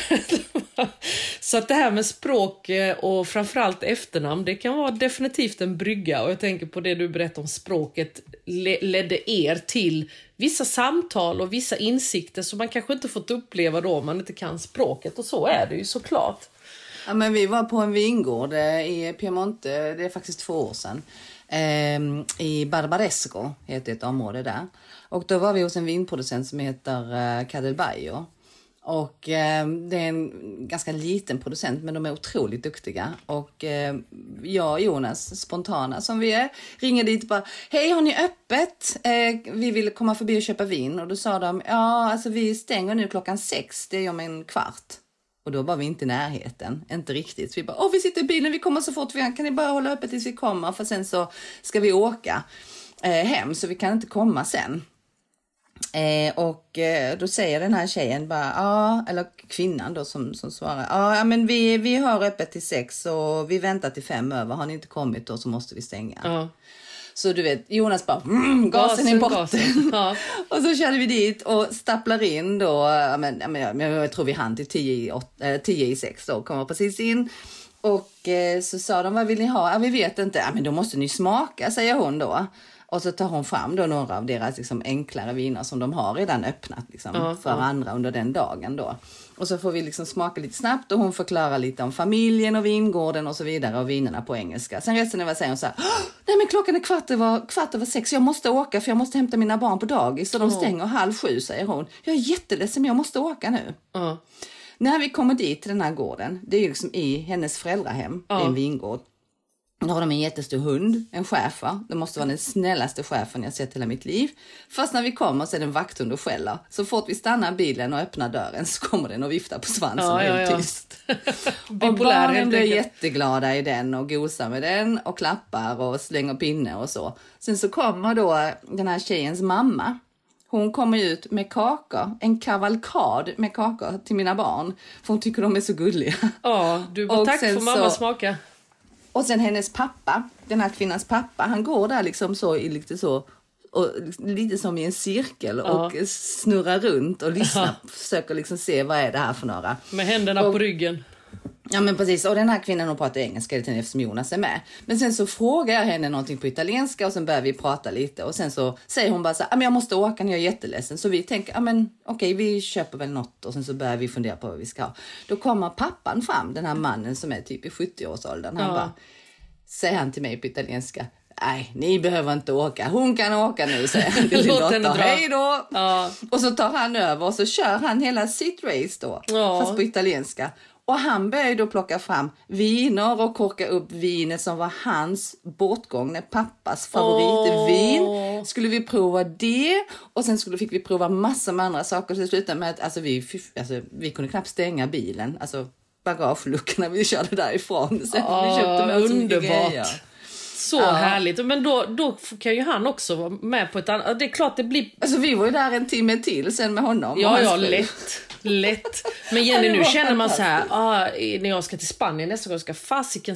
Så att det här med språk och framförallt efternamn, det kan vara definitivt en brygga. Och jag tänker på det du berättade om språket ledde er till vissa samtal och vissa insikter som man kanske inte fått uppleva då om man inte kan språket. Och så är det ju såklart. Ja, men vi var på en vingård i Piemonte, det är faktiskt två år sedan. Ehm, I Barbaresco heter ett område där. Och då var vi hos en vinproducent som heter uh, Cadelbaio. Och eh, det är en ganska liten producent, men de är otroligt duktiga. Och eh, jag och Jonas, spontana som vi är, ringer dit och bara, hej, har ni öppet? Eh, vi vill komma förbi och köpa vin. Och då sa de, ja, alltså vi stänger nu klockan sex, det är om en kvart. Och då var vi inte i närheten, inte riktigt. Så vi bara, åh, vi sitter i bilen, vi kommer så fort vi kan. Kan ni bara hålla öppet tills vi kommer? För sen så ska vi åka eh, hem, så vi kan inte komma sen. Eh, och eh, då säger den här tjejen bara, ja, eller kvinnan då som, som svarar, ja, men vi, vi har öppet till sex och vi väntar till fem över. Har ni inte kommit då så måste vi stänga. Ja. Så du vet, Jonas bara, mm, gasen, gasen i botten. Ja. Och så körde vi dit och stapplar in då, ja, men, ja, men, jag tror vi hann till tio i sex då, kommer precis in. Och eh, så sa de, vad vill ni ha? Ja, vi vet inte. Ja, men då måste ni smaka, säger hon då. Och så tar hon fram då några av deras liksom enklare viner som de har redan öppnat liksom, uh, för uh. andra under den dagen då. Och så får vi liksom smaka lite snabbt och hon förklarar lite om familjen och vingården och så vidare och vinerna på engelska. Sen resten av vad säger hon så här, nej men klockan är kvart över, kvart över sex, jag måste åka för jag måste hämta mina barn på dagis så de uh. stänger halv sju, säger hon. Jag är jätteledsen men jag måste åka nu. Uh. När vi kommer dit till den här gården, det är ju liksom i hennes föräldrahem, uh. det är en vingård. Då har de en jättestor hund, en schäfer. Det måste vara den snällaste schäfern jag sett i hela mitt liv. Först när vi kommer så är det en vakthund och skäller. Så fort vi stannar bilen och öppnar dörren så kommer den och viftar på svansen ja, helt ja, ja. tyst. Och barnen blir jätteglada i den och gosar med den och klappar och slänger pinne och så. Sen så kommer då den här tjejens mamma. Hon kommer ut med kakor, en kavalkad med kakor till mina barn. För hon tycker de är så gulliga. Ja, du bara tack för mamma så... smaka. Och sen hennes pappa, den här kvinnans pappa, han går där liksom så i lite så, och lite som i en cirkel och ja. snurrar runt och lyssnar, ja. försöker liksom se vad är det här för några. Med händerna och, på ryggen. Ja men precis, och den här kvinnan hon pratar engelska lite eftersom Jonas är med. Men sen så frågar jag henne någonting på italienska och sen börjar vi prata lite. Och sen så säger hon bara så här, jag måste åka när jag är jätteledsen. Så vi tänker, ja men okej, vi köper väl något. Och sen så börjar vi fundera på vad vi ska ha. Då kommer pappan fram, den här mannen som är typ i sjuttio-årsåldern. Han ja. bara, säger han till mig på italienska, nej, ni behöver inte åka. Hon kan åka nu, säger han till sin dotter. Hej då! Ja. Och så tar han över och så kör han hela sitt race då. Ja. Fast på italienska. Och han började då plocka fram viner och korka upp vinet som var hans bortgångne pappas favoritvin. Oh. Skulle vi prova det och sen skulle, fick vi prova massor med andra saker. Så det slutade med att alltså, vi, alltså, vi kunde knappt stänga bilen. Alltså bagageluckorna vi körde därifrån. Sen oh, vi köpte med underbart. Så ja. härligt. Men då, då kan ju han också vara med på ett annat... Det är klart det blir... Alltså vi var ju där en timme till sen med honom. Ja, ja, lätt. Lätt. Men Jenny, nu känner man så här, ah, när jag ska till Spanien nästa gång ska fasiken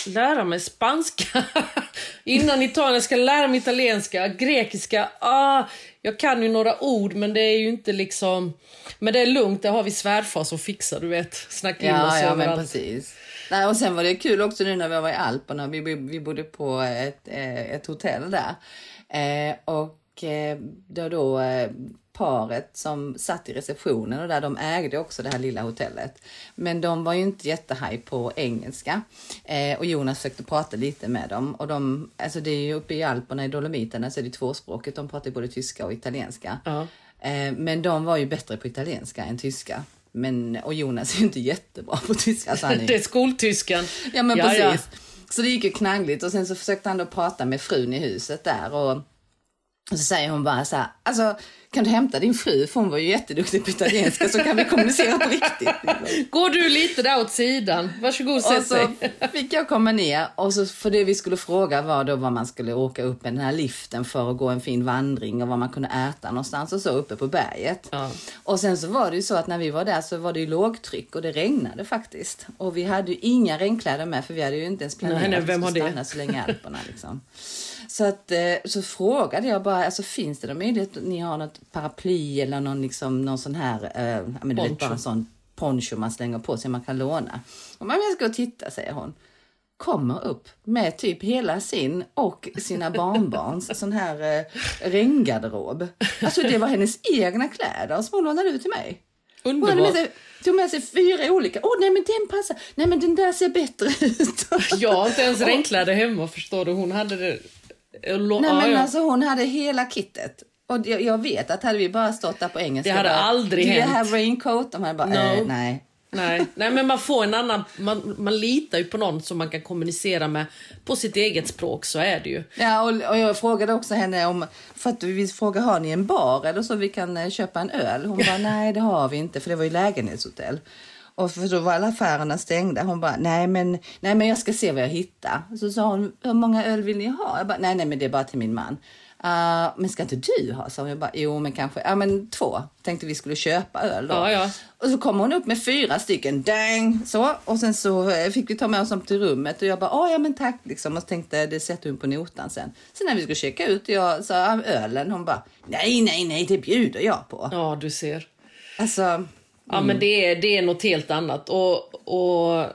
lära mig spanska. Innan Italien ska jag lära mig italienska, grekiska. Ah, jag kan ju några ord, men det är ju inte liksom... Men det är lugnt, det har vi svärfar som fixar, du vet. Snacka in ja, oss ja, överallt. men precis. Nej, och sen var det kul också nu när vi var i Alperna. Vi, vi bodde på ett, ett hotell där. Eh, och eh, då då... Eh, paret som satt i receptionen och där de ägde också det här lilla hotellet. Men de var ju inte jättehaj på engelska. Eh, och Jonas försökte prata lite med dem. Och de, alltså det är ju uppe i Alperna i Dolomiterna så är det tvåspråkigt. De pratar både tyska och italienska. Uh-huh. Eh, men de var ju bättre på italienska än tyska. Men, och Jonas är ju inte jättebra på tyska. Så han är... det är skoltyskan. Ja, men ja, precis. Ja. Så det gick ju knagligt. Och sen så försökte han då prata med frun i huset där. Och, och så säger hon bara så här, alltså... Kan du hämta din fru? För hon var ju jätteduktig på italienska så kan vi kommunicera på riktigt. Går du lite där åt sidan? Varsågod, sätt sig. Och så fick jag komma ner och så för det vi skulle fråga var då vad man skulle åka upp med den här liften för att gå en fin vandring och vad man kunde äta någonstans och så uppe på berget. Ja. Och sen så var det ju så att när vi var där så var det ju lågtryck och det regnade faktiskt. Och vi hade ju inga regnkläder med för vi hade ju inte ens planerat nej, vem att har stanna det? Så länge Alperna liksom. Så, att, så frågade jag bara, alltså, finns det någon möjlighet att ni har något paraply eller någon, liksom, någon sån här, äh, men du vet, bara en sån poncho man slänger på sig man kan låna. Och men jag ska gå och titta, säger hon. Kommer upp med typ hela sin och sina barnbarns sån här äh, regngarderob. Alltså det var hennes egna kläder som hon lånade ut till mig. Underbart. Hon hade med sig, tog med sig fyra olika. Åh, oh, nej men den passar. Nej men den där ser bättre ut. Jag har inte ens regnkläder hemma, förstår du. Hon hade det... Nej men alltså hon hade hela kittet. Och jag, jag vet att hade vi bara stått där på engelska. Det hade bara, aldrig hänt. Do you have raincoat? De hade bara, no. eh, nej. nej. Nej men man får en annan, man, man litar ju på någon som man kan kommunicera med på sitt eget språk, så är det ju. Ja och, och jag frågade också henne om, för att vi frågade, har ni en bar eller så vi kan eh, köpa en öl? Hon bara, nej det har vi inte för det var ju lägenhetshotell. Och för då var alla affärerna stängda. Hon bara, nej men, nej men jag ska se vad jag hittar. Så sa hon, hur många öl vill ni ha? Jag bara, nej nej men det är bara till min man. Uh, men ska inte du ha? Så jag bara, jo men kanske, ja men två. Tänkte vi skulle köpa öl då. Ja, ja. Och så kom hon upp med fyra stycken, dang, så. Och sen så fick vi ta med oss dem till rummet. Och jag bara, åh ja men tack liksom. Och så tänkte, det sätter hon på notan sen. Sen när vi skulle checka ut, jag sa ölen. Hon bara, nej nej nej, det bjuder jag på. Ja, du ser. Alltså... Ja, mm. men det är, det är något helt annat. Och, och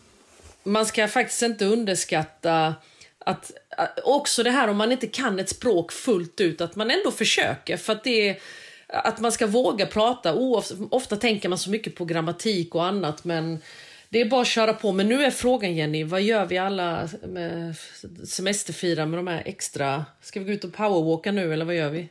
man ska faktiskt inte underskatta att, att också det här om man inte kan ett språk fullt ut, att man ändå försöker. För att det är, att man ska våga prata. Ofta, ofta tänker man så mycket på grammatik och annat, men det är bara att köra på. Men nu är frågan, Jenny, vad gör vi alla med semesterfira med de här extra? Ska vi gå ut och powerwalka nu eller vad gör vi?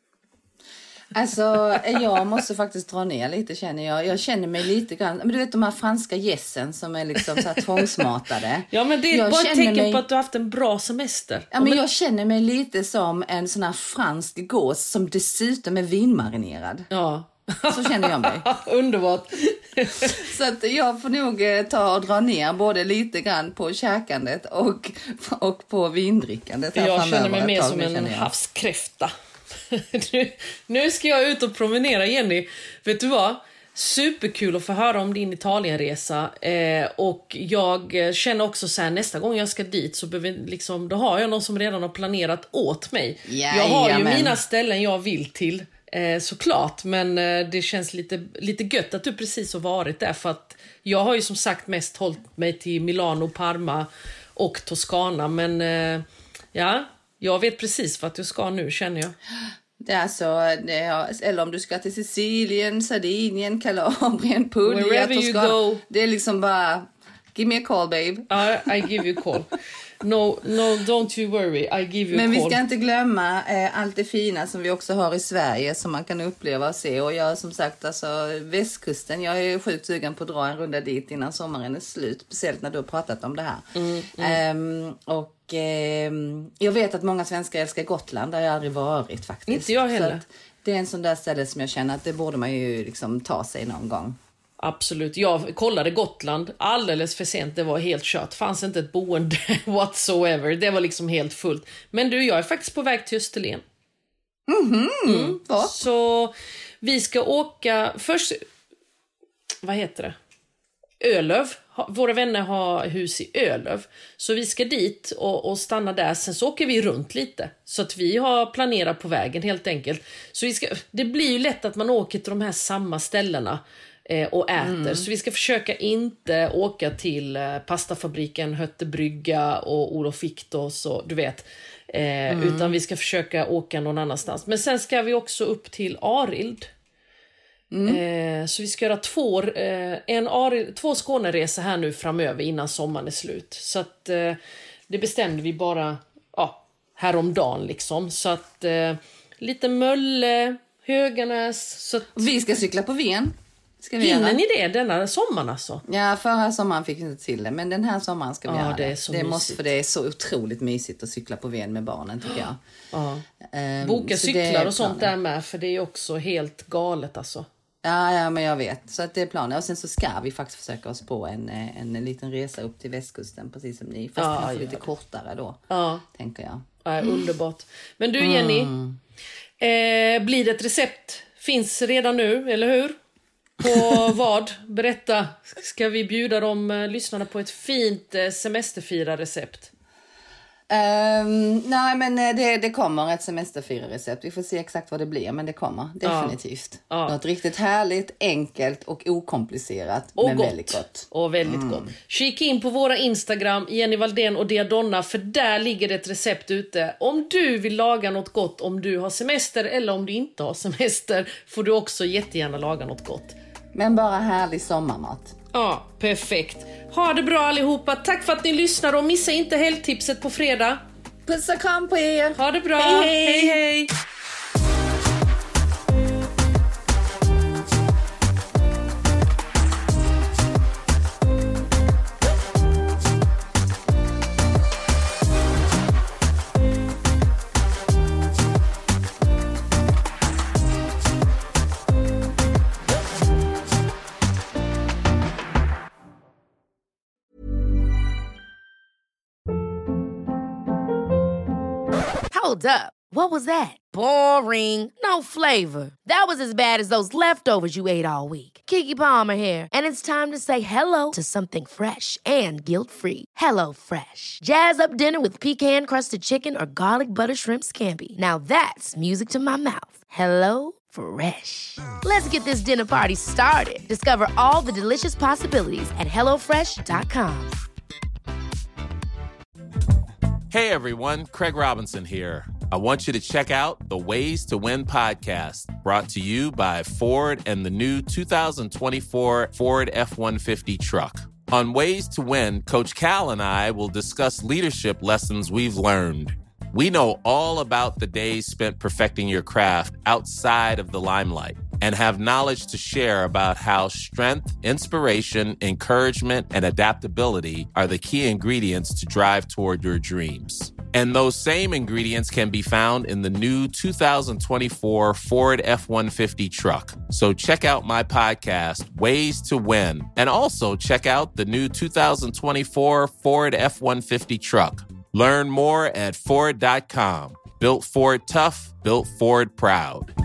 Alltså, jag måste faktiskt dra ner lite, känner jag. Jag känner mig lite grann... Men du vet de här franska gässen som är liksom så här tvångsmatade. Ja, men det är jag bara ett tecken mig... på att du har haft en bra semester. Ja, men jag känner mig lite som en sån här fransk gås som dessutom är vinmarinerad. Ja. Så känner jag mig. Underbart. Så att jag får nog ta och dra ner både lite grann på käkandet och, och på vindrickandet. Här jag känner mig mer som nu, en havskräfta. nu, nu ska jag ut och promenera, Jenny. Vet du vad? Superkul att få höra om din Italienresa. Eh, och jag känner också så här, nästa gång jag ska dit så behöver, liksom, då har jag någon som redan har planerat åt mig. Ja, jag har ju jamen. mina ställen jag vill till. Eh, såklart, men eh, det känns lite, lite gött att du precis har varit där, för att jag har ju som sagt mest hållit mig till Milano, Parma och Toscana, men eh, ja, jag vet precis vad du ska nu, känner jag. Det är så, det är, eller om du ska till Sicilien, Sardinien, Kalabrien, Puglia, wherever you go. Det är liksom bara, give me a call babe. Ja, I give you a call. No, no, don't you worry, I give you Men a call. vi ska inte glömma eh, allt det fina som vi också har i Sverige som man kan uppleva och se. Och jag som sagt, alltså västkusten, jag är sjukt sugen på att dra en runda dit innan sommaren är slut. Speciellt när du har pratat om det här. Mm, mm. Um, och um, jag vet att många svenskar älskar Gotland, där jag aldrig varit faktiskt. Inte jag heller. Så det är en sån där ställe som jag känner att det borde man ju liksom ta sig någon gång. Absolut. Jag kollade Gotland alldeles för sent. Det var helt kört. Fanns inte ett boende whatsoever. Det var liksom helt fullt. Men du, jag är faktiskt på väg till Österlen. Mhm. Mm. Så vi ska åka... Först... Vad heter det? Ölöv. Våra vänner har hus i Ölöv. Så vi ska dit och, och stanna där. Sen så åker vi runt lite. Så att vi har planerat på vägen helt enkelt. Så vi ska, det blir ju lätt att man åker till de här samma ställena eh, och äter. Mm. Så vi ska försöka inte åka till eh, pastafabriken Höttebrygga och Olof Viktos och du vet. Eh, mm. Utan vi ska försöka åka någon annanstans. Men sen ska vi också upp till Arild. Mm. Eh, så vi ska göra två, eh, en Arild, två Skåneresa här nu framöver innan sommaren är slut. Så att eh, det bestämde vi bara ja, häromdagen liksom. Så att eh, lite Mölle, Höganäs. Så att... Vi ska cykla på Ven. Ska vi Hinner ni det denna sommaren alltså? Ja, förra sommaren fick vi inte till det. Men den här sommaren ska vi ja, göra det. Det, är så det måste, för det är så otroligt mysigt att cykla på Ven med barnen tycker jag. Ja. Um, Boka cyklar och sånt där med. För det är också helt galet alltså. Ja, ja, men jag vet. Så att det är planen. Och sen så ska vi faktiskt försöka oss på en, en, en liten resa upp till västkusten. Precis som ni. Fast ja, lite kortare då. Ja. Tänker jag. Ja, underbart. Men du Jenny. Mm. Eh, blir det ett recept? Finns redan nu, eller hur? På vad? Berätta. Ska vi bjuda de eh, lyssnarna på ett fint eh, semesterfira-recept? Um, nej men det, det kommer ett semesterfira-recept. Vi får se exakt vad det blir, men det kommer definitivt. Ja. Ja. Något riktigt härligt, enkelt och okomplicerat. Och men gott. väldigt gott. Och väldigt mm. gott. Kika in på våra Instagram, Jenny Valdén och Diadonna, för där ligger det ett recept ute. Om du vill laga något gott, om du har semester eller om du inte har semester, får du också jättegärna laga något gott. Men bara härlig sommarmat. Ja, perfekt. Ha det bra allihopa. Tack för att ni lyssnar och missa inte helgtipset på fredag. Puss och kram på er. Ha det bra. Hej, hej. hej, hej. Hold up. What was that? Boring. No flavor. That was as bad as those leftovers you ate all week. Keke Palmer here, and it's time to say hello to something fresh and guilt-free. Hello Fresh. Jazz up dinner with pecan-crusted chicken or garlic butter shrimp scampi. Now that's music to my mouth. Hello Fresh. Let's get this dinner party started. Discover all the delicious possibilities at hello fresh dot com. Hey everyone, Craig Robinson here. I want you to check out the Ways to Win podcast, brought to you by Ford and the new two thousand twenty-four Ford F one fifty truck. On Ways to Win, Coach Cal and I will discuss leadership lessons we've learned. We know all about the days spent perfecting your craft outside of the limelight and have knowledge to share about how strength, inspiration, encouragement, and adaptability are the key ingredients to drive toward your dreams. And those same ingredients can be found in the new two thousand twenty-four Ford F one fifty truck. So check out my podcast, Ways to Win, and also check out the new two thousand twenty-four Ford F one fifty truck. Learn more at Ford dot com. Built Ford tough, built Ford proud.